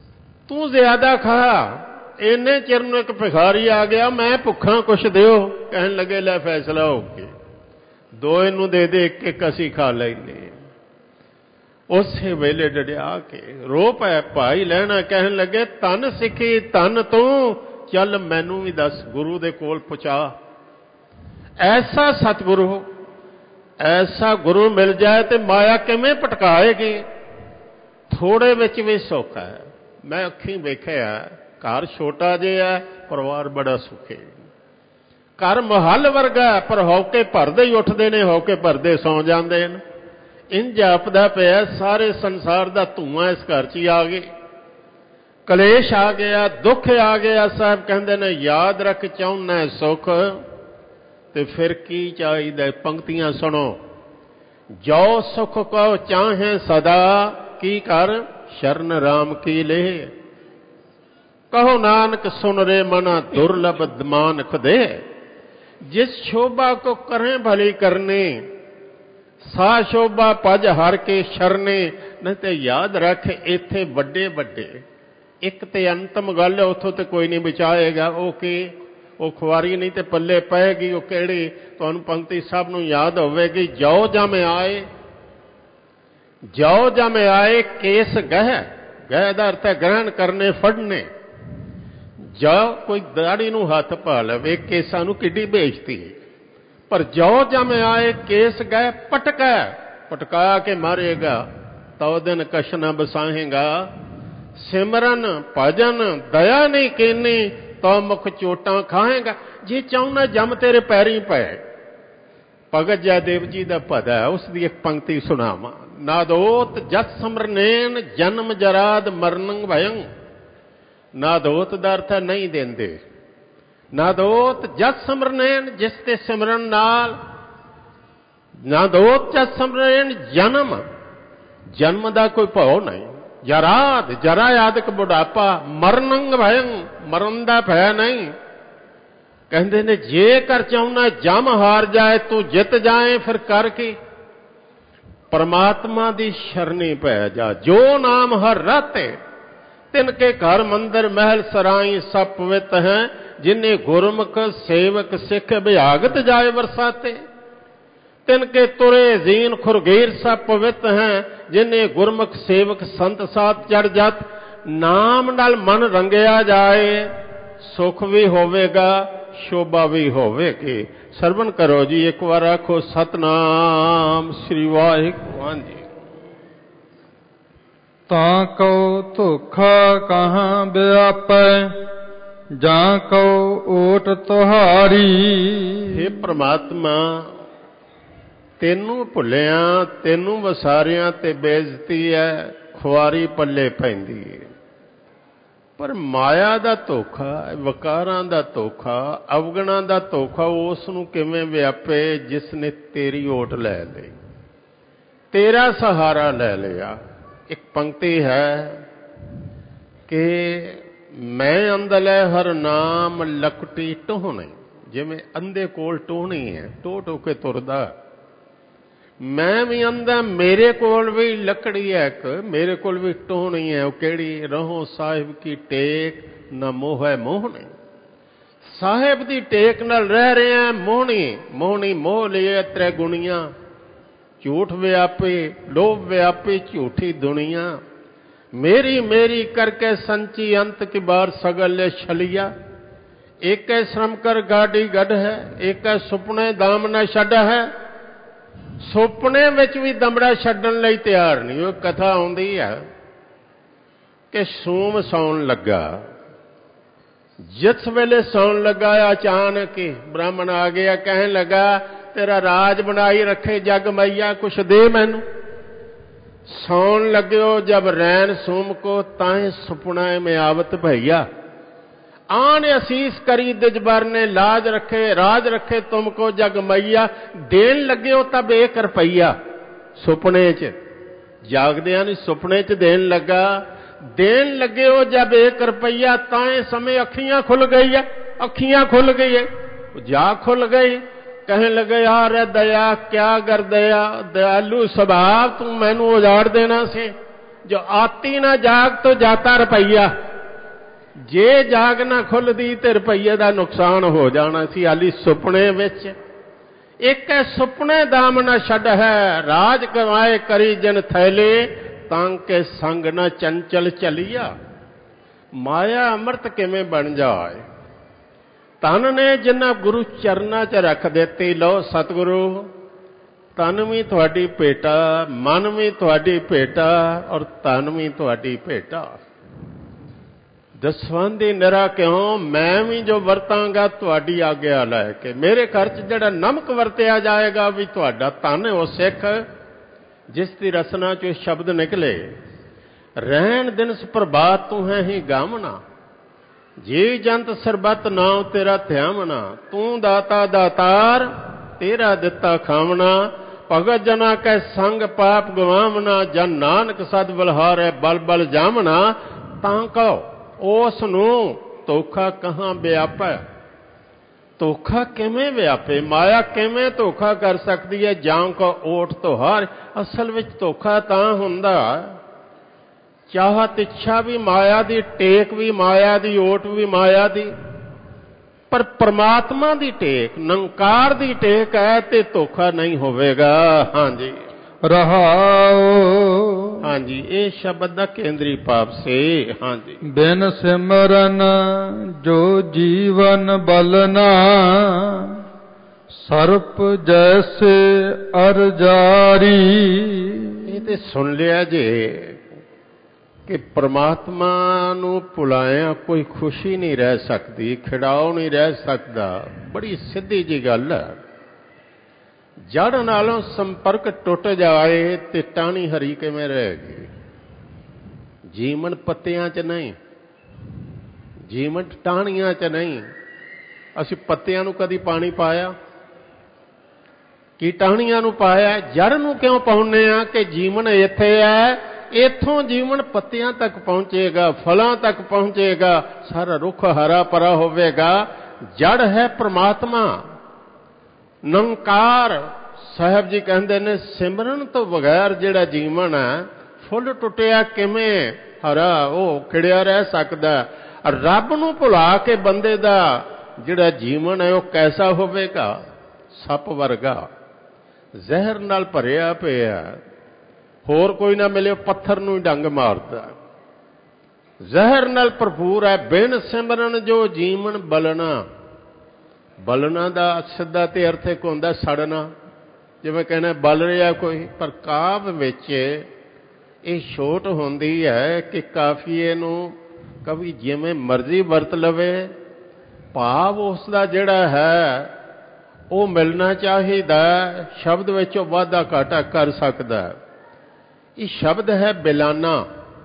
ਤੂੰ ਜ਼ਿਆਦਾ ਖਾ। ਇੰਨੇ ਚਿਰ ਨੂੰ ਇੱਕ ਭਿਖਾਰੀ ਆ ਗਿਆ, ਮੈਂ ਭੁੱਖਾਂ ਕੁਛ ਦਿਓ। ਕਹਿਣ ਲੱਗੇ ਲੈ ਫੈਸਲਾ ਹੋ ਗਿਆ, 2 ਇਹਨੂੰ ਦੇ ਦੇ, ਇੱਕ ਇੱਕ ਅਸੀਂ ਖਾ ਲੈਨੇ। ਉਸੇ ਵੇਲੇ ਡੜਿਆ ਕੇ ਰੋ ਪਏ ਭਾਈ ਲੈਣਾ। ਕਹਿਣ ਲੱਗੇ ਧੰਨ ਸਿੱਖੀ ਧੰਨ ਤੂੰ, ਚੱਲ ਮੈਨੂੰ ਵੀ ਦੱਸ ਗੁਰੂ ਦੇ ਕੋਲ ਪਹੁੰਚਾ। ਐਸਾ ਸਤਿਗੁਰੂ, ਐਸਾ ਗੁਰੂ ਮਿਲ ਜਾਏ ਤੇ ਮਾਇਆ ਕਿਵੇਂ ਭਟਕਾਏਗੀ। ਥੋੜੇ ਵਿੱਚ ਵੀ ਸੁੱਖ ਹੈ। ਮੈਂ ਅੱਖੀਂ ਵੇਖਿਆ, ਘਰ ਛੋਟਾ ਜਿਹਾ, ਪਰਿਵਾਰ ਬੜਾ ਸੁਖੀ। ਘਰ ਮਹੱਲ ਵਰਗਾ, ਪਰ ਹੌਕੇ ਭਰਦੇ ਹੀ ਉੱਠਦੇ ਨੇ, ਹੌਕੇ ਭਰਦੇ ਸੌਂ ਜਾਂਦੇ ਨੇ। ਇੰਝ ਜਾਪਦਾ ਪਿਆ ਸਾਰੇ ਸੰਸਾਰ ਦਾ ਧੂੰਆਂ ਇਸ ਘਰ 'ਚ ਹੀ ਆ ਗਿਆ। ਕਲੇਸ਼ ਆ ਗਿਆ, ਦੁੱਖ ਆ ਗਿਆ। ਸਾਹਿਬ ਕਹਿੰਦੇ ਨੇ ਯਾਦ ਰੱਖ ਚਾਹੁੰਦਾ ਸੁੱਖ ਤੇ ਫਿਰ ਕੀ ਚਾਹੀਦਾ। ਪੰਕਤੀਆਂ ਸੁਣੋ। ਜੋ ਸੁਖ ਕੋ ਚਾਹੇ ਸਦਾ, ਕੀ ਕਰ ਸ਼ਰਨ ਰਾਮ ਕੀ ਲੇ। ਕਹੋ ਨਾਨਕ ਸੁਨ ਰੇ ਮਨਾ ਦੁਰਲਭ ਦਮਾਨ ਖੁਦੇ। ਜਿਸ ਸ਼ੋਭਾ ਕੋ ਕरें भली करने, सा शोभा पज हर के शरने। नहीं तो याद रख इत्थे ਵੱਡੇ ਵੱਡੇ ਇੱਕ ਤੇ ਅੰਤਮ ਗੱਲ ਹੈ, ਉੱਥੋਂ ਤੇ ਕੋਈ ਨਹੀਂ ਬਚਾਏਗਾ। ਉਹ ਕੀ, ਉਹ ਖੁਆਰੀ ਨਹੀਂ ਤੇ ਪੱਲੇ ਪਏਗੀ। ਉਹ ਕਿਹੜੀ, ਤੁਹਾਨੂੰ ਪੰਕਤੀ ਸਭ ਨੂੰ ਯਾਦ ਹੋਵੇਗੀ। ਜੋ ਜਮ ਆਏ, ਜੋ ਜਮ ਆਏ ਕੇਸ ਗਹਿ। ਗਹਿ ਦਾ ਅਰਥ ਹੈ ਗ੍ਰਹਿਣ ਕਰਨੇ, ਫੜਨੇ। ਜੋ ਕੋਈ ਦਾੜੀ ਨੂੰ ਹੱਥ ਪਾ ਲਵੇ, ਕੇਸਾਂ ਨੂੰ ਕਿੱਡੀ ਬੇਇੱਜ਼ਤੀ। ਪਰ ਜੋ ਜਮ ਆਏ ਕੇਸ ਗਏ ਪਟਕਾ, ਪਟਕਾ ਕੇ ਮਾਰੇਗਾ। ਤਉ ਦਿਨ ਕਛ ਨ ਬਸਾਹੇਗਾ। ਸਿਮਰਨ ਭਜਨ ਦਇਆ ਨਹੀਂ ਕੀਨੀ, ਤਉ ਮੁਖ ਚੋਟਾਂ ਖਾਏਗਾ। ਜੇ ਚਾਹੁੰਦਾ ਜਮ ਤੇਰੇ ਪੈਰੀਂ ਪਏ। ਭਗਤ ਜੈਦੇਵ ਜੀ ਦਾ ਭਦਾ ਹੈ, ਉਸ ਦੀ ਇੱਕ ਪੰਕਤੀ ਸੁਣਾਵਾਂ। ਨਾਦੋਤ ਜਸ ਸਮਰਨੇਨ ਜਨਮ ਜਰਾਦ ਮਰਨ ਭਯੰ। ਨਾਦੋਤ ਦਾ ਅਰਥ ਹੈ ਨਹੀਂ ਦਿੰਦੇ। ਨਾਦੋਤ ਜਸ ਸਿਮਰਨੇਨ, ਜਿਸ ਤੇ ਸਿਮਰਨ ਨਾਲ। ਨਾਦੋਤ ਜਸ ਸਿਮਰਨੇਨ ਜਨਮ, ਜਨਮ ਦਾ ਕੋਈ ਭਉ ਨਹੀਂ। ਜਰਾਦ, ਜਰਾ ਆਦਿਕ ਬੁਢਾਪਾ। ਮਰਨੰ ਭਯੰ, ਮਰਨ ਦਾ ਭੈ ਨਹੀਂ। ਕਹਿੰਦੇ ਨੇ ਜੇਕਰ ਚਾਹੁੰਦਾ ਜਮ ਹਾਰ ਜਾਏ ਤੂੰ ਜਿੱਤ ਜਾਏ, ਫਿਰ ਕਰ ਕੀ। ਪਰਮਾਤਮਾ ਦੀ ਸ਼ਰਣੀ ਪੈ ਜਾ। ਜੋ ਨਾਮ ਹਰ ਰਾਤੇ, ਤਿਨ ਕੇ ਘਰ ਮੰਦਰ ਮਹਿਲ ਸਰਾਈ ਸਭ ਪਵਿੱਤ ਹੈ। ਜਿਨੇ ਗੁਰਮੁਖ ਸੇਵਕ ਸਿੱਖ ਵਿਆਗਤ ਜਾਏ ਵਰਸਾਤੇ। ਤਿਨ ਕੇ ਤੁਰੇ ਜ਼ੀਨ ਖੁਰਗੀਰ ਸਭ ਪਵਿੱਤ ਹੈ। ਜਿਨੇ ਗੁਰਮੁਖ ਸੇਵਕ ਸੰਤ ਸਾਥ ਚੜ ਜਾਤ। ਨਾਮ ਨਾਲ ਮਨ ਰੰਗਿਆ ਜਾਏ, ਸੁਖ ਵੀ ਹੋਵੇਗਾ, ਸ਼ੋਭਾ ਵੀ ਹੋਵੇਗੀ। ਸਰਵਣ ਕਰੋ ਜੀ, ਇੱਕ ਵਾਰ ਆਖੋ ਸਤਨਾਮ ਸ੍ਰੀ ਵਾਹਿਗੁਰੂ। ਹਾਂਜੀ। ਤਾਂ ਕਉ ਧੋਖਾ ਕਹਾਂ ਵਿਆਪੈ, ਜਾਂ ਕਉ ਓਟ ਤੁਹਾਰੀ। ਹੇ ਪ੍ਰਮਾਤਮਾ, ਤੈਨੂੰ ਭੁੱਲਿਆ, ਤੈਨੂੰ ਵਸਾਰਿਆਂ ਤੇ ਬੇਇੱਜ਼ਤੀ ਹੈ, ਖੁਆਰੀ ਪੱਲੇ ਪੈਂਦੀ ਹੈ। ਪਰ ਮਾਇਆ ਦਾ ਧੋਖਾ, ਵਕਾਰਾਂ ਦਾ ਧੋਖਾ, ਅਵਗੁਣਾਂ ਦਾ ਧੋਖਾ ਉਸ ਨੂੰ ਕਿਵੇਂ ਵਿਆਪੇ ਜਿਸ ਨੇ ਤੇਰੀ ਓਟ ਲੈ ਲਈ, ਤੇਰਾ ਸਹਾਰਾ ਲੈ ਲਿਆ। ਇੱਕ ਪੰਕਤੀ ਹੈ ਕਿ ਮੈਂ ਅੰਧਲੇ ਹਰ ਨਾਮ ਲਕਟੀ ਟੋਹਣੀ। ਜਿਵੇਂ ਅੰਧੇ ਕੋਲ ਟੋਹਣੀ ਹੈ, ਟੋ ਟੋ ਕੇ ਤੁਰਦਾ। ਮੈਂ ਵੀ ਅੰਧਾ, ਮੇਰੇ ਕੋਲ ਵੀ ਲੱਕੜੀ ਹੈ ਇੱਕ, ਮੇਰੇ ਕੋਲ ਵੀ ਟੋਹਣੀ ਹੈ। ਉਹ ਕਿਹੜੀ? ਰਹੋ ਸਾਹਿਬ ਕੀ ਟੇਕ ਨਾ ਮੋਹੈ ਮੋਹਣੀ। ਸਾਹਿਬ ਦੀ ਟੇਕ ਨਾਲ ਰਹਿ ਰਿਹਾ। ਮੋਹਣੀ, ਮੋਹਣੀ ਮੋਹ ਲਈਏ ਤ੍ਰੈ ਗੁਣੀਆਂ। ਝੂਠ ਵਿਆਪੀ, ਲੋਭ ਵਿਆਪੀ, ਝੂਠੀ ਦੁਨੀਆ। ਮੇਰੀ ਮੇਰੀ ਕਰਕੇ ਸੰਚੀ ਅੰਤ ਕੀ ਬਾਰ ਸਗਲ ਛਲਿਆ। ਇੱਕ ਹੈ ਸ਼ਰਮ ਕਰ ਗਾਡੀ ਗੱਡ ਹੈ, ਇੱਕ ਹੈ ਸੁਪਨੇ ਦਾਮ ਨਾ ਛੱਡ ਹੈ। ਸੁਪਨੇ ਵਿੱਚ ਵੀ ਦਮੜਾ ਛੱਡਣ ਲਈ ਤਿਆਰ ਨਹੀਂ। ਉਹ ਕਥਾ ਆਉਂਦੀ ਹੈ ਕਿ ਸੂਮ ਸੌਣ ਲੱਗਾ। ਜਿਸ ਵੇਲੇ ਸੌਣ ਲੱਗਾ, ਅਚਾਨਕ ਹੀ ਬ੍ਰਾਹਮਣ ਆ ਗਿਆ। ਕਹਿਣ ਲੱਗਾ ਤੇਰਾ ਰਾਜ ਬਣਾਈ ਰੱਖੇ ਜਗ ਮਈਆ, ਕੁਛ ਦੇ ਮੈਨੂੰ। ਸੌਣ ਲੱਗਿਓ ਜਬ ਰੈਨ ਸੂਮ ਕੋ, ਤਾਏ ਸੁਪਨਾ में आवत भैया। आन असीस करी दिजबर ने लाज रखे, राज रखे तुमको जग मैया। देन लगे हो तब 1 रुपया सुपने च, जागदियां नहीं सुपने च देन लगा। देन लगे हो जब 1 रुपया, ताए समय अखियां खुल गई है, अखियां खुल गई है, जा खुल गई। कहने लगे यार दया क्या कर दया, दयालु स्वभाव तू मैनू उजाड़ देना से। जो आती ना जाग तो जाता रुपया। ਜੇ ਜਾਗ ਨਾ ਖੁੱਲਦੀ ਤੇ ਰੁਪਈਏ ਦਾ ਨੁਕਸਾਨ ਹੋ ਜਾਣਾ ਸੀ। ਹਾਲੀ ਸੁਪਨੇ ਵਿੱਚ ਇੱਕ ਹੈ ਸੁਪਨੇ ਦਾਮ ਨਾ ਛੱਡ ਹੈ, ਰਾਜ ਕਮਾਏ ਕਰੀ ਜਨ ਥੈਲੇ, ਤਾਂ ਕਿ ਸੰਗ ਨਾ ਚੰਚਲ ਚਲੀਆ। ਮਾਇਆ ਅੰਮ੍ਰਿਤ ਕਿਵੇਂ ਬਣ ਜਾਏ। ਤਨ ਨੇ ਜਿਨ੍ਹਾਂ ਗੁਰੂ ਚਰਨਾਂ 'ਚ ਰੱਖ ਦਿੱਤੀ, ਲਓ ਸਤਿਗੁਰੂ ਤਨ ਵੀ ਤੁਹਾਡੀ ਭੇਟਾ, ਮਨ ਵੀ ਤੁਹਾਡੀ ਭੇਟਾ, ਔਰ ਤਨ ਵੀ ਤੁਹਾਡੀ ਭੇਟਾ। ਦਸਵੰਧੀ ਨਿਰਾ ਕਿਉਂ, ਮੈਂ ਵੀ ਜੋ ਵਰਤਾਂਗਾ ਤੁਹਾਡੀ ਆਗਿਆ ਲੈ ਕੇ। ਮੇਰੇ ਘਰ 'ਚ ਜਿਹੜਾ ਨਮਕ ਵਰਤਿਆ ਜਾਏਗਾ ਵੀ ਤੁਹਾਡਾ ਤਨ ਉਹ ਸਿੱਖ ਜਿਸ ਦੀ ਰਸਨਾ 'ਚੋਂ ਸ਼ਬਦ ਨਿਕਲੇ, ਰਹਿਣ ਦਿਨਸ ਪ੍ਰਭਾਤ ਤੂੰ ਹੈ ਹੀ ਗਾਵਣਾ, ਜੀ ਜੰਤ ਸਰਬੱਤ ਨਾਮ ਤੇਰਾ ਧਿਆਵਣਾ, ਤੂੰ ਦਾਤਾ ਦਾਤਾਰ ਤੇਰਾ ਦਿੱਤਾ ਖਾਵਣਾ, ਭਗਤ ਜਨਾ ਕੈ ਸੰਗ ਪਾਪ ਗਵਾਵਣਾ, ਜਨ ਨਾਨਕ ਸਦ ਬਲਹਾਰੈ ਬਲ ਬਲ ਜਾਵਣਾ। ਤਾਂ ਕਹੋ ਉਸ ਨੂੰ ਧੋਖਾ ਕਹਾਂ ਵਿਆਪੈ। ਧੋਖਾ ਕਿਵੇਂ ਵਿਆਪੇ, ਮਾਇਆ ਕਿਵੇਂ ਧੋਖਾ ਕਰ ਸਕਦੀ ਹੈ। ਜਾਂ ਕੋ ਓਟ ਤੁਹਾਰ, ਅਸਲ ਵਿੱਚ ਧੋਖਾ ਤਾਂ ਹੁੰਦਾ ਚਾਹਤ ਇੱਛਾ ਵੀ ਮਾਇਆ ਦੀ, ਟੇਕ ਵੀ ਮਾਇਆ ਦੀ, ਓਟ ਵੀ ਮਾਇਆ ਦੀ, ਪਰ ਪਰਮਾਤਮਾ ਦੀ ਟੇਕ, ਨਿਰੰਕਾਰ ਦੀ ਟੇਕ ਹੈ ਤੇ ਧੋਖਾ ਨਹੀਂ ਹੋਵੇਗਾ। ਹਾਂਜੀ ਰਹਾਉ। ਹਾਂਜੀ, ਇਹ ਸ਼ਬਦ ਦਾ ਕੇਂਦਰੀ ਭਾਵ ਸੇ। ਹਾਂਜੀ, ਬਿਨ ਸਿਮਰਨ ਜੋ ਜੀਵਨ ਬਲਨਾ, ਸਰਪ ਜੈਸੇ ਅਰ ਜਾਰੀ। ਇਹ ਤੇ ਸੁਣ ਲਿਆ ਜੇ ਕਿ ਪ੍ਰਮਾਤਮਾ ਨੂੰ ਭੁਲਾਇਆ ਕੋਈ ਖੁਸ਼ੀ ਨਹੀਂ ਰਹਿ ਸਕਦੀ, ਖਿੜਾਓ ਨਹੀਂ ਰਹਿ ਸਕਦਾ। ਬੜੀ ਸਿੱਧੀ ਜੀ ਗੱਲ ਹੈ। ਜੜ ਨਾਲੋਂ ਸੰਪਰਕ ਟੁੱਟ ਜਾਏ ਤੇ ਟਾਹਣੀ ਹਰੀ ਕਿਵੇਂ ਰਹੇਗੀ। ਜੀਵਨ ਪੱਤਿਆਂ 'ਚ ਨਹੀਂ, ਜੀਵਨ ਟਾਹਣੀਆਂ 'ਚ ਨਹੀਂ। ਅਸੀਂ ਪੱਤਿਆਂ ਨੂੰ ਕਦੀ ਪਾਣੀ ਪਾਇਆ ਕਿ ਟਾਹਣੀਆਂ ਨੂੰ ਪਾਇਆ? ਜੜ ਨੂੰ ਕਿਉਂ ਪਾਉਂਦੇ ਆ ਕਿ ਜੀਵਨ ਇੱਥੇ ਹੈ, ਇੱਥੋਂ ਜੀਵਨ ਪੱਤਿਆਂ ਤੱਕ ਪਹੁੰਚੇਗਾ, ਫਲਾਂ ਤੱਕ ਪਹੁੰਚੇਗਾ, ਸਾਰਾ ਰੁੱਖ ਹਰਾ ਭਰਾ ਹੋਵੇਗਾ। ਜੜ ਹੈ ਪ੍ਰਮਾਤਮਾ, ਨਿਰੰਕਾਰ। ਸਾਹਿਬ ਜੀ ਕਹਿੰਦੇ ਨੇ ਸਿਮਰਨ ਤੋਂ ਬਗੈਰ ਜਿਹੜਾ ਜੀਵਨ ਹੈ, ਫੁੱਲ ਟੁੱਟਿਆ ਕਿਵੇਂ ਹਰਾ ਉਹ ਖਿੜਿਆ ਰਹਿ ਸਕਦਾ। ਰੱਬ ਨੂੰ ਭੁਲਾ ਕੇ ਬੰਦੇ ਦਾ ਜਿਹੜਾ ਜੀਵਨ ਹੈ ਉਹ ਕੈਸਾ ਹੋਵੇਗਾ? ਸੱਪ ਵਰਗਾ, ਜ਼ਹਿਰ ਨਾਲ ਭਰਿਆ ਪਿਆ, ਹੋਰ ਕੋਈ ਨਾ ਮਿਲੇ ਪੱਥਰ ਨੂੰ ਹੀ ਡੰਗ ਮਾਰਦਾ, ਜ਼ਹਿਰ ਨਾਲ ਭਰਪੂਰ ਹੈ। ਬਿਨ ਸਿਮਰਨ ਜੋ ਜੀਵਨ ਬਲਣਾ। ਬਲਣਾ ਦਾ ਸਿੱਧਾ ਤੇ ਅਰਥ ਇੱਕ ਹੁੰਦਾ ਸੜਨਾ, ਜਿਵੇਂ ਕਹਿੰਦੇ ਬਲ ਰਿਹਾ ਕੋਈ। ਪਰ ਕਾਵਿ ਵਿੱਚ ਇਹ ਛੋਟ ਹੁੰਦੀ ਹੈ ਕਿ ਕਾਫੀਏ ਨੂੰ ਕਵੀ ਜਿਵੇਂ ਮਰਜ਼ੀ ਵਰਤ ਲਵੇ, ਭਾਵ ਉਸ ਦਾ ਜਿਹੜਾ ਹੈ ਉਹ ਮਿਲਣਾ ਚਾਹੀਦਾ, ਸ਼ਬਦ ਵਿੱਚ ਉਹ ਵਾਧਾ ਘਾਟਾ ਕਰ ਸਕਦਾ। ਇਹ ਸ਼ਬਦ ਹੈ ਬਿਲਾਨਾ,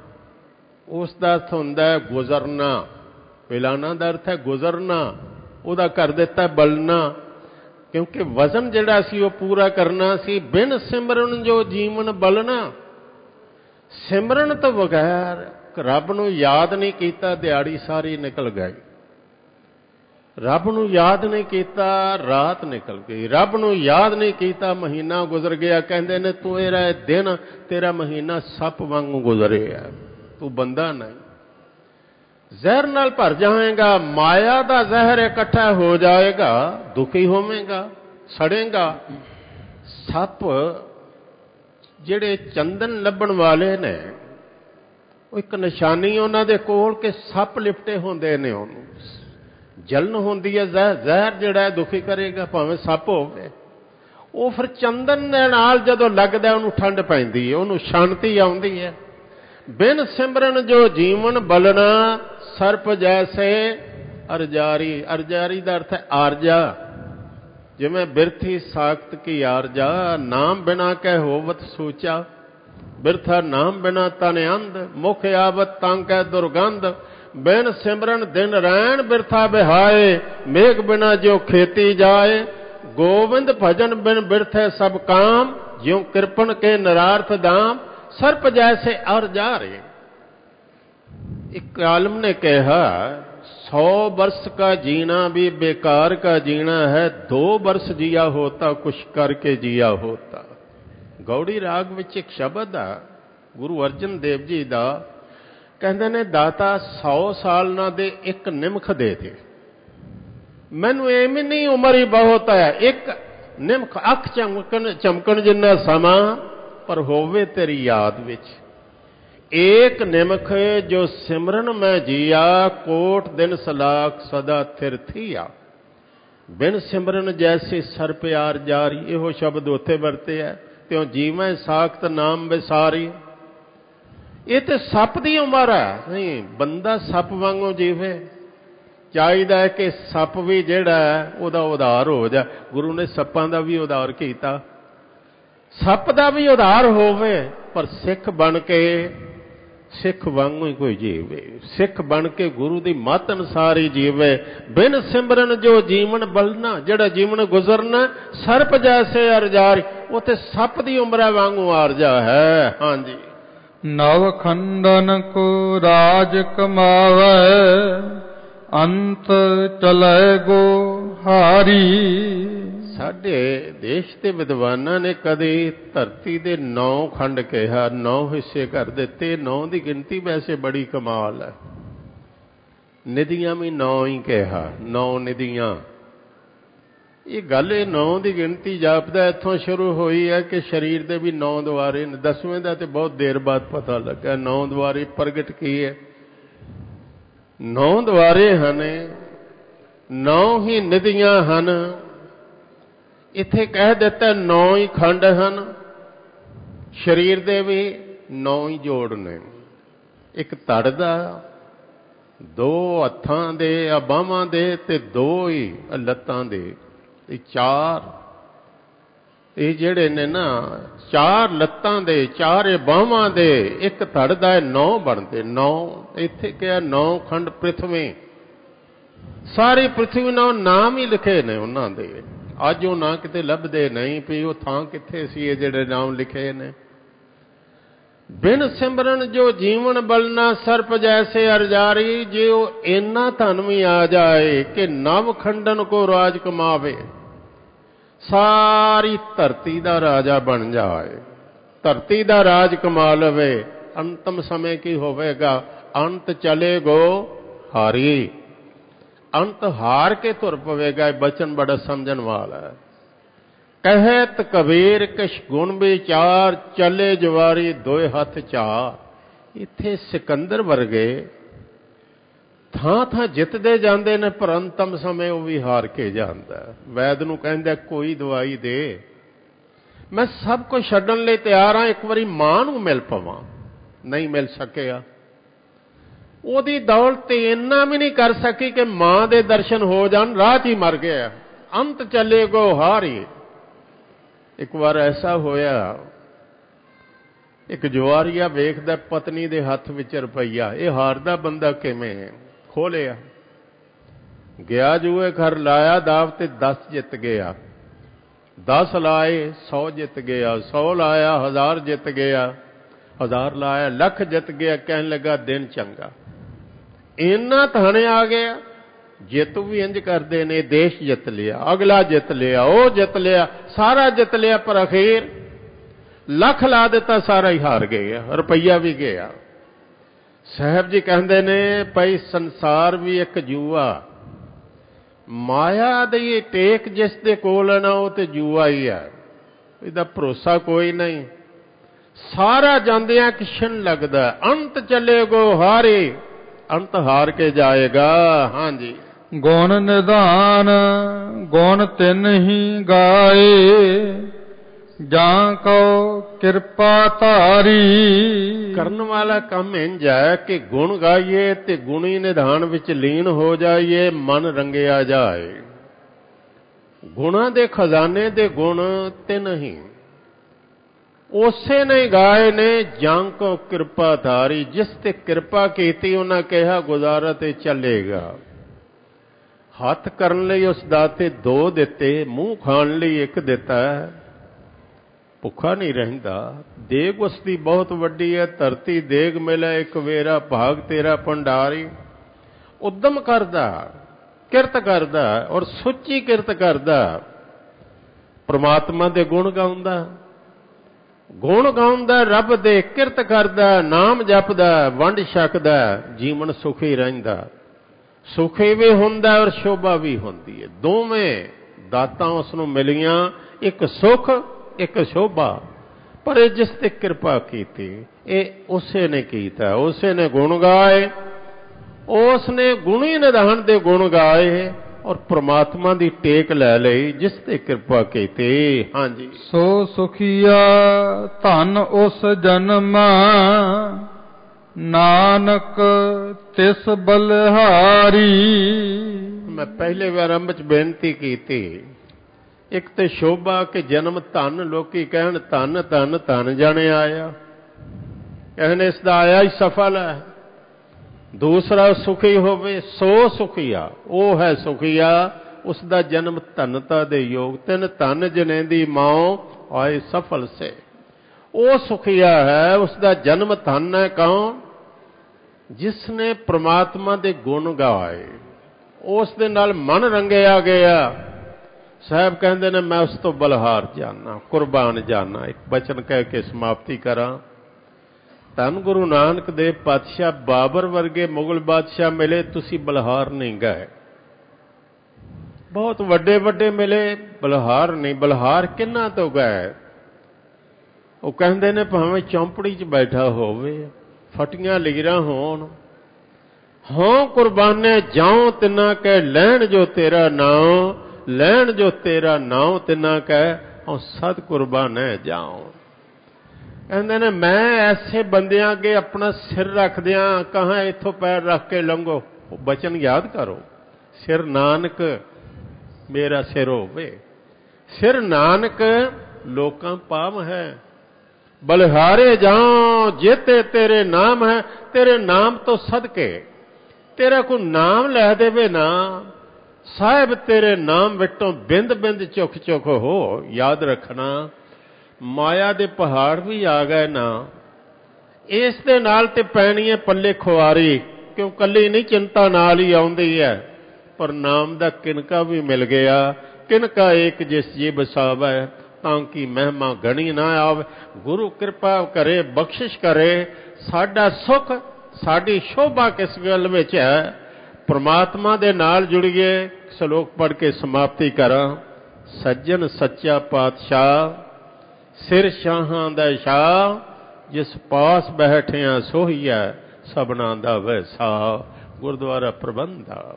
ਉਸ ਦਾ ਅਰਥ ਹੁੰਦਾ ਗੁਜ਼ਰਨਾ। ਬਿਲਾਨਾ ਦਾ ਅਰਥ ਹੈ ਗੁਜ਼ਰਨਾ, ਉਹਦਾ ਕਰ ਦਿੱਤਾ ਬਲਣਾ, ਕਿਉਂਕਿ ਵਜ਼ਨ ਜਿਹੜਾ ਸੀ ਉਹ ਪੂਰਾ ਕਰਨਾ ਸੀ। ਬਿਨ ਸਿਮਰਨ ਜੋ ਜੀਵਨ ਬਲਣਾ। ਸਿਮਰਨ ਤੋਂ ਬਗੈਰ ਰੱਬ ਨੂੰ ਯਾਦ ਨਹੀਂ ਕੀਤਾ, ਦਿਹਾੜੀ ਸਾਰੀ ਨਿਕਲ ਗਈ। ਰੱਬ ਨੂੰ ਯਾਦ ਨਹੀਂ ਕੀਤਾ, ਰਾਤ ਨਿਕਲ ਗਈ। ਰੱਬ ਨੂੰ ਯਾਦ ਨਹੀਂ ਕੀਤਾ, ਮਹੀਨਾ ਗੁਜ਼ਰ ਗਿਆ। ਕਹਿੰਦੇ ਨੇ ਤੂੰ ਇਹ ਦਿਨ, ਤੇਰਾ ਮਹੀਨਾ ਸੱਪ ਵਾਂਗੂ ਗੁਜ਼ਰਿਆ, ਤੂੰ ਬੰਦਾ ਨਹੀਂ। ਜ਼ਹਿਰ ਨਾਲ ਭਰ ਜਾਏਗਾ, ਮਾਇਆ ਦਾ ਜ਼ਹਿਰ ਇਕੱਠਾ ਹੋ ਜਾਏਗਾ, ਦੁਖੀ ਹੋਵੇਗਾ, ਸੜੇਗਾ। ਸੱਪ ਜਿਹੜੇ ਚੰਦਨ ਲੱਭਣ ਵਾਲੇ ਨੇ, ਉਹ ਇੱਕ ਨਿਸ਼ਾਨੀ ਉਹਨਾਂ ਦੇ ਕੋਲ ਕਿ ਸੱਪ ਲਿਪਟੇ ਹੁੰਦੇ ਨੇ, ਉਹਨੂੰ ਜਲਨ ਹੁੰਦੀ ਹੈ। ਜ਼ਹਿਰ ਜਿਹੜਾ ਹੈ ਦੁਖੀ ਕਰੇਗਾ, ਭਾਵੇਂ ਸੱਪ ਹੋਵੇ। ਉਹ ਫਿਰ ਚੰਦਨ ਦੇ ਨਾਲ ਜਦੋਂ ਲੱਗਦਾ ਉਹਨੂੰ ਠੰਡ ਪੈਂਦੀ ਹੈ, ਉਹਨੂੰ ਸ਼ਾਂਤੀ ਆਉਂਦੀ ਹੈ। ਬਿਨ ਸਿਮਰਨ ਜੋ ਜੀਵਨ ਬਲਣਾ, ਸਰਪ ਜੈਸੇ ਅਰਜਾਰੀ। ਅਰਜਾਰੀ ਦਾ ਅਰਥ ਹੈ ਆਰਜਾ, ਜਿਵੇਂ ਬਿਰਥੀ ਸਾਖਤ ਕੀ ਆਰਜਾ, ਨਾਮ ਬਿਨਾ ਕਹਿ ਹੋਵਤ ਸੂਚਾ। ਬਿਰਥਾ ਨਾਮ ਬਿਨਾ ਤਨ ਅੰਧ, ਮੁਖ ਆਵਤ ਤਾਂ ਕਹਿ ਦੁਰਗੰਧ। ਬਿਨ ਸਿਮਰਨ ਦਿਨ ਰੈਣ ਬਿਰਥਾ ਬਿਹਾਏ, ਮੇਘ ਬਿਨਾ ਜਿਉ ਖੇਤੀ ਜਾਏ। ਗੋਬਿੰਦ ਭਜਨ ਬਿਨ ਬਿਰਥੇ ਸਭ ਕਾਮ, ਜਿਉ ਕਿਰਪਨ ਕੇ ਨਿਰਾਰਥ ਦਾਮ। ਸਰਪ ਜੈਸੇ ਅਰ ਜਾ ਰਹੇ। एक आलम ने कहा 100 वर्ष का जीना भी बेकार का जीना है, 2 वर्ष जिया होता कुछ करके जिया होता। गौड़ी राग ਵਿੱਚ ਇੱਕ ਸ਼ਬਦ ਆ ਗੁਰੂ ਅਰਜਨ ਦੇਵ ਜੀ ਦਾ ਕਹਿੰਦੇ ਨੇ ਦਾਤਾ 100 ਸਾਲ ਨਾ ਦੇ ਇੱਕ ਨਿਮਖ ਦੇ ਦੇ, ਮੈਨੂੰ ਐਵੇਂ ਨਹੀਂ ਉਮਰ ਹੀ ਬਹੁਤ ਹੈ, ਇੱਕ ਨਿਮਖ ਅੱਖ ਚਮਕਣ ਜਿੰਨਾ ਸਮਾਂ ਪਰ ਹੋਵੇ ਤੇਰੀ ਯਾਦ ਵਿੱਚ। ਏਕ ਨਿਮਖ ਜੋ ਸਿਮਰਨ ਮੈਂ ਜੀਆ, ਕੋਟ ਦਿਨ ਸਲਾਖ ਸਦਾ ਥਿਰ ਥੀਆ। ਬਿਨ ਸਿਮਰਨ ਜੈਸੇ ਸਰ ਪਿਆਰ ਜਾਰੀ, ਇਹੋ ਸ਼ਬਦ ਉੱਥੇ ਵਰਤੇ ਹੈ। ਤਿਉ ਜੀਵੈ ਸਾਖਤ ਨਾਮ ਵਿਸਾਰੀ। ਇਹ ਤੇ ਸੱਪ ਦੀ ਉਮਰ ਹੈ, ਨਹੀਂ ਬੰਦਾ ਸੱਪ ਵਾਂਗੂ ਜੀਵੇ। ਚਾਹੀਦਾ ਹੈ ਕਿ ਸੱਪ ਵੀ ਜਿਹੜਾ ਹੈ ਉਹਦਾ ਉਧਾਰ ਹੋ ਜਾ। ਗੁਰੂ ਨੇ ਸੱਪਾਂ ਦਾ ਵੀ ਉਧਾਰ ਕੀਤਾ, ਸੱਪ ਦਾ ਵੀ ਉਧਾਰ ਹੋਵੇ, ਪਰ ਸਿੱਖ ਬਣ ਕੇ ਸਿੱਖ ਵਾਂਗੂ ਹੀ ਕੋਈ ਜੀਵੇ, ਸਿੱਖ ਬਣ ਕੇ ਗੁਰੂ ਦੀ ਮੱਤ ਅਨੁਸਾਰ ਹੀ ਜੀਵੇ। ਬਿਨ ਸਿਮਰਨ ਜੋ ਜੀਵਨ ਬਲਣਾ, ਜਿਹੜਾ ਜੀਵਨ ਗੁਜ਼ਰਨਾ ਸਰਪ ਜੈਸੇ ਅਰਜਾਰੀ, ਉਹ ਤੇ ਸੱਪ ਦੀ ਉਮਰਾਂ ਵਾਂਗੂ ਆਰਜਾ ਹੈ। ਹਾਂਜੀ। ਨਵ ਖੰਡਨ ਕੋ ਰਾਜ ਕਮਾਵੈ, ਅੰਤ ਚਲੇ ਗੋ ਹਾਰੀ। ਸਾਡੇ ਦੇਸ਼ ਦੇ ਵਿਦਵਾਨਾਂ ਨੇ ਕਦੇ ਧਰਤੀ ਦੇ 9 ਖੰਡ ਕਿਹਾ, 9 ਹਿੱਸੇ ਕਰ ਦਿੱਤੇ। 9 ਦੀ ਗਿਣਤੀ ਵੈਸੇ ਬੜੀ ਕਮਾਲ ਹੈ। ਨਿਧੀਆਂ ਵੀ 9 ਹੀ ਕਿਹਾ, 9 ਨਿਧੀਆਂ। ਇਹ ਗੱਲ ਇਹ 9 ਦੀ ਗਿਣਤੀ ਜਾਪਦਾ ਇੱਥੋਂ ਸ਼ੁਰੂ ਹੋਈ ਹੈ ਕਿ ਸਰੀਰ ਦੇ ਵੀ 9 ਦੁਆਰੇ ਨੇ। 10ਵੇਂ ਦਾ ਤੇ ਬਹੁਤ ਦੇਰ ਬਾਅਦ ਪਤਾ ਲੱਗਾ 9 ਦੁਆਰੇ ਪ੍ਰਗਟ ਕੀ ਹੈ। 9 ਦੁਆਰੇ ਹਨ, 9 ਹੀ ਨਿਧੀਆਂ ਹਨ। ਇੱਥੇ ਕਹਿ ਦਿੱਤਾ 9 ਹੀ ਖੰਡ ਹਨ। ਸਰੀਰ ਦੇ ਵੀ 9 ਹੀ ਜੋੜ ਨੇ, ਇੱਕ ਧੜ ਦਾ, 2 ਹੱਥਾਂ ਦੇ ਆ ਬਾਹਾਂ ਦੇ ਤੇ 2 ਹੀ ਲੱਤਾਂ ਦੇ, ਇਹ 4। ਇਹ ਜਿਹੜੇ ਨੇ ਨਾ 4 ਲੱਤਾਂ ਦੇ, 4 ਬਾਹਾਂ ਦੇ, ਇੱਕ ਧੜ ਦਾ 9 ਬਣਦੇ 9। ਇੱਥੇ ਕਿਹਾ 9 ਖੰਡ ਪ੍ਰਿਥਵੀ, ਸਾਰੀ ਪ੍ਰਿਥਵੀ ਨਾਲ ਨਾਮ ਹੀ ਲਿਖੇ ਨੇ ਉਹਨਾਂ ਦੇ। ਅੱਜ ਉਹ ਨਾਂ ਕਿਤੇ ਲੱਭਦੇ ਨਹੀਂ ਵੀ ਉਹ ਥਾਂ ਕਿੱਥੇ ਸੀ ਇਹ ਜਿਹੜੇ ਨਾਮ ਲਿਖੇ ਨੇ। ਬਿਨ ਸਿਮਰਨ ਜੋ ਜੀਵਨ ਬਲਣਾ ਸਰਪ ਜੈਸੇ ਅਰਜਾਰੀ। ਜੇ ਉਹ ਇੰਨਾ ਧਨ ਵੀ ਆ ਜਾਏ ਕਿ ਨਵ ਖੰਡਨ ਕੋ ਰਾਜ ਕਮਾਵੇ, ਸਾਰੀ ਧਰਤੀ ਦਾ ਰਾਜਾ ਬਣ ਜਾਏ, ਧਰਤੀ ਦਾ ਰਾਜ ਕਮਾ ਲਵੇ, ਅੰਤਮ ਸਮੇਂ ਕੀ ਹੋਵੇਗਾ? ਅੰਤ ਚਲੇ ਗੋ ਹਾਰੀ। ਅੰਤ ਹਾਰ ਕੇ ਤੁਰ ਪਵੇਗਾ। ਇਹ ਬਚਨ ਬੜਾ ਸਮਝਣ ਵਾਲਾ ਹੈ। ਕਹਿਤ ਕਬੀਰ ਕਿਛ ਗੁਣ ਵਿਚਾਰ, ਚਲੇ ਜਵਾਰੀ ਦੋਏ ਹੱਥ ਚਾਰ। ਇੱਥੇ ਸਿਕੰਦਰ ਵਰਗੇ ਥਾਂ ਥਾਂ ਜਿੱਤਦੇ ਜਾਂਦੇ ਨੇ, ਪਰ ਅੰਤਮ ਸਮੇਂ ਉਹ ਵੀ ਹਾਰ ਕੇ ਜਾਂਦਾ। ਵੈਦ ਨੂੰ ਕਹਿੰਦਾ ਕੋਈ ਦਵਾਈ ਦੇ, ਮੈਂ ਸਭ ਕੁਝ ਛੱਡਣ ਲਈ ਤਿਆਰ ਹਾਂ, ਇੱਕ ਵਾਰੀ ਮਾਂ ਨੂੰ ਮਿਲ ਪਵਾਂ। ਨਹੀਂ ਮਿਲ ਸਕਿਆ। ਉਹਦੀ ਦੌਲਤ ਇੰਨਾ ਵੀ ਨਹੀਂ ਕਰ ਸਕੀ ਕਿ ਮਾਂ ਦੇ ਦਰਸ਼ਨ ਹੋ ਜਾਣ, ਰਾਹ 'ਚ ਹੀ ਮਰ ਗਿਆ। ਅੰਤ ਚੱਲੇ ਗੋ ਹਾਰੀ। ਇੱਕ ਵਾਰ ਐਸਾ ਹੋਇਆ, ਇੱਕ ਜੁਆਰੀਆ ਵੇਖਦਾ ਪਤਨੀ ਦੇ ਹੱਥ ਵਿੱਚ ਰੁਪਈਆ, ਇਹ ਹਾਰਦਾ ਬੰਦਾ ਕਿਵੇਂ? ਖੋਲਿਆ, ਗਿਆ ਜੂਏ ਘਰ, ਲਾਇਆ ਦਾਵ ਤੇ 10 ਜਿੱਤ ਗਿਆ। 10 ਲਾਏ 100 ਜਿੱਤ ਗਿਆ, 100 ਲਾਇਆ 1000 ਜਿੱਤ ਗਿਆ, 1000 ਲਾਇਆ 1,00,000 ਜਿੱਤ ਗਿਆ। ਕਹਿਣ ਲੱਗਾ ਦਿਨ ਚੰਗਾ, ਇੰਨਾ ਧਨ ਆ ਗਿਆ। ਜੇਤੂ ਵੀ ਇੰਜ ਕਰਦੇ ਨੇ, ਦੇਸ਼ ਜਿੱਤ ਲਿਆ, ਅਗਲਾ ਜਿੱਤ ਲਿਆ, ਉਹ ਜਿੱਤ ਲਿਆ, ਸਾਰਾ ਜਿੱਤ ਲਿਆ, ਪਰ ਅਖੀਰ 1,00,000 ਲਾ ਦਿੱਤਾ, ਸਾਰਾ ਹੀ ਹਾਰ ਗਿਆ, ਰੁਪਈਆ ਵੀ ਗਿਆ। ਸਾਹਿਬ ਜੀ ਕਹਿੰਦੇ ਨੇ ਭਾਈ ਸੰਸਾਰ ਵੀ ਇੱਕ ਜੂਆ, ਮਾਇਆ ਦੀ ਟੇਕ ਜਿਸ ਦੇ ਕੋਲ ਹੈ ਨਾ ਉਹ ਤੇ ਜੂਆ ਹੀ ਹੈ, ਇਹਦਾ ਭਰੋਸਾ ਕੋਈ ਨਹੀਂ। ਸਾਰਾ ਜਾਂਦਿਆਂ ਕਿਸ਼ਨ ਲੱਗਦਾ, ਅੰਤ ਚੱਲੇ ਗੋ ਹਾਰੇ, ਅੰਤ ਹਾਰ ਕੇ ਜਾਏਗਾ। ਹਾਂਜੀ। ਗੁਣ ਨਿਧਾਨ ਗੁਣ ਤਿੰਨ ਹੀ ਗਾਏ, ਜਾਂ ਕੋ ਕਿਰਪਾ ਧਾਰੀ। ਕਰਨ ਵਾਲਾ ਕੰਮ ਇੰਜ ਹੈ ਕਿ ਗੁਣ ਗਾਈਏ ਤੇ ਗੁਣੀ ਨਿਧਾਨ ਵਿੱਚ ਲੀਨ ਹੋ ਜਾਈਏ, ਮਨ ਰੰਗਿਆ ਜਾਏ। ਗੁਣਾਂ ਦੇ ਖਜ਼ਾਨੇ ਦੇ ਗੁਣ 3 ਹੀ, ਉਸੇ ਨੇ ਗਾਏ ਨੇ, ਜਾਂ ਕੋ ਕਿਰਪਾ ਧਾਰੀ। ਜਿਸ ਤੇ ਕਿਰਪਾ ਕੀਤੀ ਉਹਨਾਂ ਕਿਹਾ ਗੁਜ਼ਾਰਾ ਤੇ ਚੱਲੇਗਾ। ਹੱਥ ਕਰਨ ਲਈ ਉਸ ਦਾਤੇ 2 ਦਿੱਤੇ, ਮੂੰਹ ਖਾਣ ਲਈ 1 ਦਿੱਤਾ, ਭੁੱਖਾ ਨਹੀਂ ਰਹਿੰਦਾ। ਦੇਗ ਉਸ ਦੀ ਬਹੁਤ ਵੱਡੀ ਹੈ, ਧਰਤੀ ਦੇਗ ਮਿਲੇ ਇੱਕ ਵੇਰਾ, ਭਾਗ ਤੇਰਾ ਭੰਡਾਰੀ। ਉਦਮ ਕਰਦਾ, ਕਿਰਤ ਕਰਦਾ, ਔਰ ਸੁੱਚੀ ਕਿਰਤ ਕਰਦਾ, ਪ੍ਰਮਾਤਮਾ ਦੇ ਗੁਣ ਗਾਉਂਦਾ। ਗੁਣ ਗਾਉਂਦਾ ਰੱਬ ਦੇ, ਕਿਰਤ ਕਰਦਾ, ਨਾਮ ਜਪਦਾ, ਵੰਡ ਛਕਦਾ, ਜੀਵਨ ਸੁਖੀ ਰਹਿੰਦਾ। ਸੁਖੀ ਵੀ ਹੁੰਦਾ ਔਰ ਸ਼ੋਭਾ ਵੀ ਹੁੰਦੀ ਹੈ। ਦੋਵੇਂ ਦਾਤਾਂ ਉਸ ਨੂੰ ਮਿਲੀਆਂ, ਇੱਕ ਸੁਖ ਇੱਕ ਸ਼ੋਭਾ। ਪਰ ਇਹ ਜਿਸ ਤੇ ਕਿਰਪਾ ਕੀਤੀ, ਇਹ ਉਸੇ ਨੇ ਕੀਤਾ, ਉਸੇ ਨੇ ਗੁਣ ਗਾਏ, ਉਸ ਨੇ ਗੁਣੀ ਨਿਧਾਨ ਦੇ ਗੁਣ ਗਾਏ ਔਰ ਪ੍ਰਮਾਤਮਾ ਦੀ ਟੇਕ ਲੈ ਲਈ ਜਿਸ ਤੇ ਕਿਰਪਾ ਕੀਤੀ। ਹਾਂਜੀ। ਸੋ ਸੁਖੀਆ ਧਨ ਉਸ ਜਨਮਾ, ਨਾਨਕ ਤਿਸ ਬਲਿਹਾਰੀ। ਮੈਂ ਪਹਿਲੇ ਵਾਰ ਆਰੰਭ ਚ ਬੇਨਤੀ ਕੀਤੀ, ਇੱਕ ਤੇ ਸ਼ੋਭਾ ਕਿ ਜਨਮ ਧਨ, ਲੋਕੀ ਕਹਿਣ ਧਨ ਧਨ ਧਨ ਜਾਣੇ ਆਇਆ, ਕਹਿਣ ਇਸ ਦਾ ਆਇਆ ਹੀ ਸਫਲ ਹੈ। ਦੂਸਰਾ ਸੁਖੀ ਹੋਵੇ, ਸੋ ਸੁਖੀਆ, ਉਹ ਹੈ ਸੁਖੀਆ ਉਸ ਦਾ ਜਨਮ ਧਨਤਾ ਦੇ ਯੋਗ। ਤਿੰਨ ਧਨ ਜਨੇ ਦੀ ਮਾਂ ਆਏ ਸਫਲ ਸੇ, ਉਹ ਸੁਖੀਆ ਹੈ ਉਸ ਦਾ ਜਨਮ ਧਨ ਹੈ। ਕੌਣ? ਜਿਸ ਨੇ ਪ੍ਰਮਾਤਮਾ ਦੇ ਗੁਣ ਗਾਏ, ਉਸ ਦੇ ਨਾਲ ਮਨ ਰੰਗਿਆ ਗਿਆ। ਸਾਹਿਬ ਕਹਿੰਦੇ ਨੇ ਮੈਂ ਉਸ ਤੋਂ ਬਲਿਹਾਰ ਜਾਨਾ, ਕੁਰਬਾਨ ਜਾਨਾ। ਇੱਕ ਬਚਨ ਕਹਿ ਕੇ ਸਮਾਪਤੀ ਕਰਾਂ। ਧੰਨ ਗੁਰੂ ਨਾਨਕ ਦੇਵ ਪਾਤਸ਼ਾਹ ਬਾਬਰ ਵਰਗੇ ਮੁਗਲ ਬਾਦਸ਼ਾਹ ਮਿਲੇ, ਤੁਸੀਂ ਬਲਿਹਾਰ ਨਹੀਂ ਗਏ। ਬਹੁਤ ਵੱਡੇ ਵੱਡੇ ਮਿਲੇ, ਬਲਿਹਾਰ ਨਹੀਂ। ਬਲਿਹਾਰ ਕਿਹਨਾਂ ਤੋਂ ਗਏ? ਉਹ ਕਹਿੰਦੇ ਨੇ ਭਾਵੇਂ ਚੌਂਪੜੀ 'ਚ ਬੈਠਾ ਹੋਵੇ, ਫਟੀਆਂ ਲੀਰਾਂ ਹੋਣ, ਹੋਂ ਕੁਰਬਾਨੇ ਜਾਉ ਤਿੰਨਾ ਕਹਿ, ਲੈਣ ਜੋ ਤੇਰਾ ਨਾਉ, ਲੈਣ ਜੋ ਤੇਰਾ ਨਾਉ ਤਿੰਨਾ ਕਹਿ, ਹੋਂ ਸਤ ਕੁਰਬਾਨੇ ਜਾਉ। ਕਹਿੰਦੇ ਨੇ ਮੈਂ ਐਸੇ ਬੰਦਿਆਂ ਅੱਗੇ ਆਪਣਾ ਸਿਰ ਰੱਖਦਿਆਂ ਕਹਾਂ ਇੱਥੋਂ ਪੈਰ ਰੱਖ ਕੇ ਲੰਘੋ। ਉਹ ਬਚਨ ਯਾਦ ਕਰੋ, ਸਿਰ ਨਾਨਕ ਮੇਰਾ ਸਿਰ ਹੋਵੇ। ਸਿਰ ਨਾਨਕ ਲੋਕਾਂ ਪਾਵ ਹੈ। ਬਲਿਹਾਰੇ ਜਾਉ ਜੇਤੇ ਤੇਰੇ ਨਾਮ ਹੈ, ਤੇਰੇ ਨਾਮ ਤੋਂ ਸਦਕੇ। ਤੇਰਾ ਕੋਈ ਨਾਮ ਲੈ ਦੇਵੇ ਨਾ, ਸਾਹਿਬ ਤੇਰੇ ਨਾਮ ਵਿੱਚੋਂ ਬਿੰਦ ਬਿੰਦ ਚੁੱਕ ਚੁੱਕ ਹੋ। ਯਾਦ ਰੱਖਣਾ, ਮਾਇਆ ਦੇ ਪਹਾੜ ਵੀ ਆ ਗਏ ਨਾ, ਇਸ ਦੇ ਨਾਲ ਤੇ ਪੈਣੀ ਹੈ ਪੱਲੇ ਖੁਆਰੀ, ਕਿਉਂ ਕੱਲੀ ਨਹੀਂ ਚਿੰਤਾ ਨਾਲ ਹੀ ਆਉਂਦੀ ਹੈ। ਪਰ ਨਾਮ ਦਾ ਕਿਨਕਾ ਵੀ ਮਿਲ ਗਿਆ। ਕਿਨਕਾ ਏਕ ਜਿਸ ਜੀ ਬਸਾਵੈ, ਤਾਂ ਕਿ ਮਹਿਮਾ ਗਣੀ ਨਾ ਆਵੇ। ਗੁਰੂ ਕਿਰਪਾ ਕਰੇ, ਬਖਸ਼ਿਸ਼ ਕਰੇ। ਸਾਡਾ ਸੁੱਖ, ਸਾਡੀ ਸ਼ੋਭਾ ਕਿਸ ਗੱਲ ਵਿੱਚ ਹੈ? ਪ੍ਰਮਾਤਮਾ ਦੇ ਨਾਲ ਜੁੜੀਏ। ਸ਼ਲੋਕ ਪੜ੍ਹ ਕੇ ਸਮਾਪਤੀ ਕਰਾਂ। ਸੱਜਣ ਸੱਚਾ ਪਾਤਸ਼ਾਹ, ਸਿਰ ਸ਼ਾਹਾਂ ਦਾ ਸ਼ਾਹ, ਜਿਸ ਪਾਸ ਬੈਠਿਆ ਸੋਹੀਆ, ਸਭਨਾਂ ਦਾ ਵੈਸਾ। ਗੁਰਦੁਆਰਾ ਪ੍ਰਬੰਧਾ,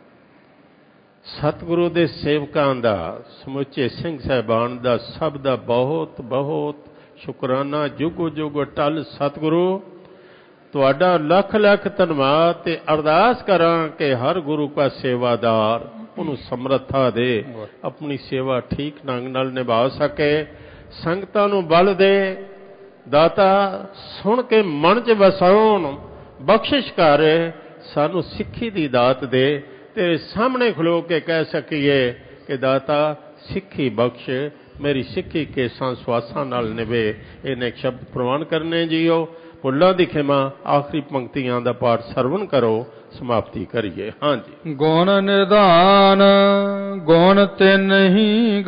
ਸਤਿਗੁਰੂ ਦੇ ਸੇਵਕਾਂ ਦਾ, ਸਮੁੱਚੇ ਸਿੰਘ ਸਾਹਿਬਾਨ ਦਾ, ਸਭ ਦਾ ਬਹੁਤ ਬਹੁਤ ਸ਼ੁਕਰਾਨਾ। ਜੁਗੋ ਜੁਗ ਟਲ ਸਤਿਗੁਰੂ ਤੁਹਾਡਾ ਲੱਖ ਲੱਖ ਧੰਨਵਾਦ। ਤੇ ਅਰਦਾਸ ਕਰਾਂ ਕਿ ਹਰ ਗੁਰੂ ਦਾ ਸੇਵਾਦਾਰ ਉਹਨੂੰ ਸਮਰੱਥਾ ਦੇ, ਆਪਣੀ ਸੇਵਾ ਠੀਕ ਢੰਗ ਨਾਲ ਨਿਭਾ ਸਕੇ। ਸੰਗਤਾਂ ਨੂੰ ਬਲ ਦੇ ਦਾਤਾ, ਸੁਣ ਕੇ ਮਨ 'ਚ ਵਸਾਉਣ, ਬਖਸ਼ਿਸ਼ ਕਰ। ਸਾਨੂੰ ਸਿੱਖੀ ਦੀ ਦਾਤ ਦੇ, ਤੇਰੇ ਸਾਹਮਣੇ ਖਲੋ ਕੇ ਕਹਿ ਸਕੀਏ ਕਿ ਦਾਤਾ ਸਿੱਖੀ ਬਖਸ਼, ਮੇਰੀ ਸਿੱਖੀ ਕੇਸਾਂ ਸਵਾਸਾਂ ਨਾਲ ਨਿਭੇ। ਇਹਨੇ ਸ਼ਬਦ ਪ੍ਰਵਾਨ ਕਰਨੇ ਜੀਓ। ਭੁੱਲਾਂ ਦੀ ਖਿਮਾ। ਆਖਰੀ ਪੰਕਤੀਆਂ ਦਾ ਪਾਠ ਸਰਵਣ ਕਰੋ, ਸਮਾਪਤੀ ਕਰੀਏ। ਹਾਂਜੀ। ਗੁਣ ਨਿਧਾਨ ਗੁਣ ਤਿਨ ਹੀ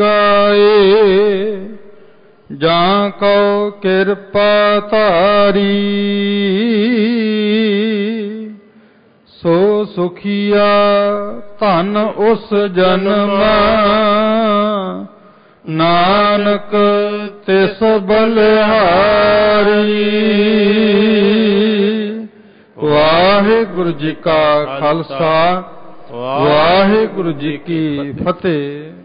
ਗਾਏ, ਜਾਂ ਕਉ ਕਿਰਪਾ ਧਾਰੀ। ਸੋ ਸੁਖੀਆ ਧਨ ਉਸ ਜਨਮਾ, ਨਾਨਕ ਤਿਸ ਬਲਿਹਾਰੀ। ਵਾਹਿਗੁਰੂ ਜੀ ਕਾ ਖਾਲਸਾ, ਵਾਹਿਗੁਰੂ ਜੀ ਕੀ ਫਤਿਹ।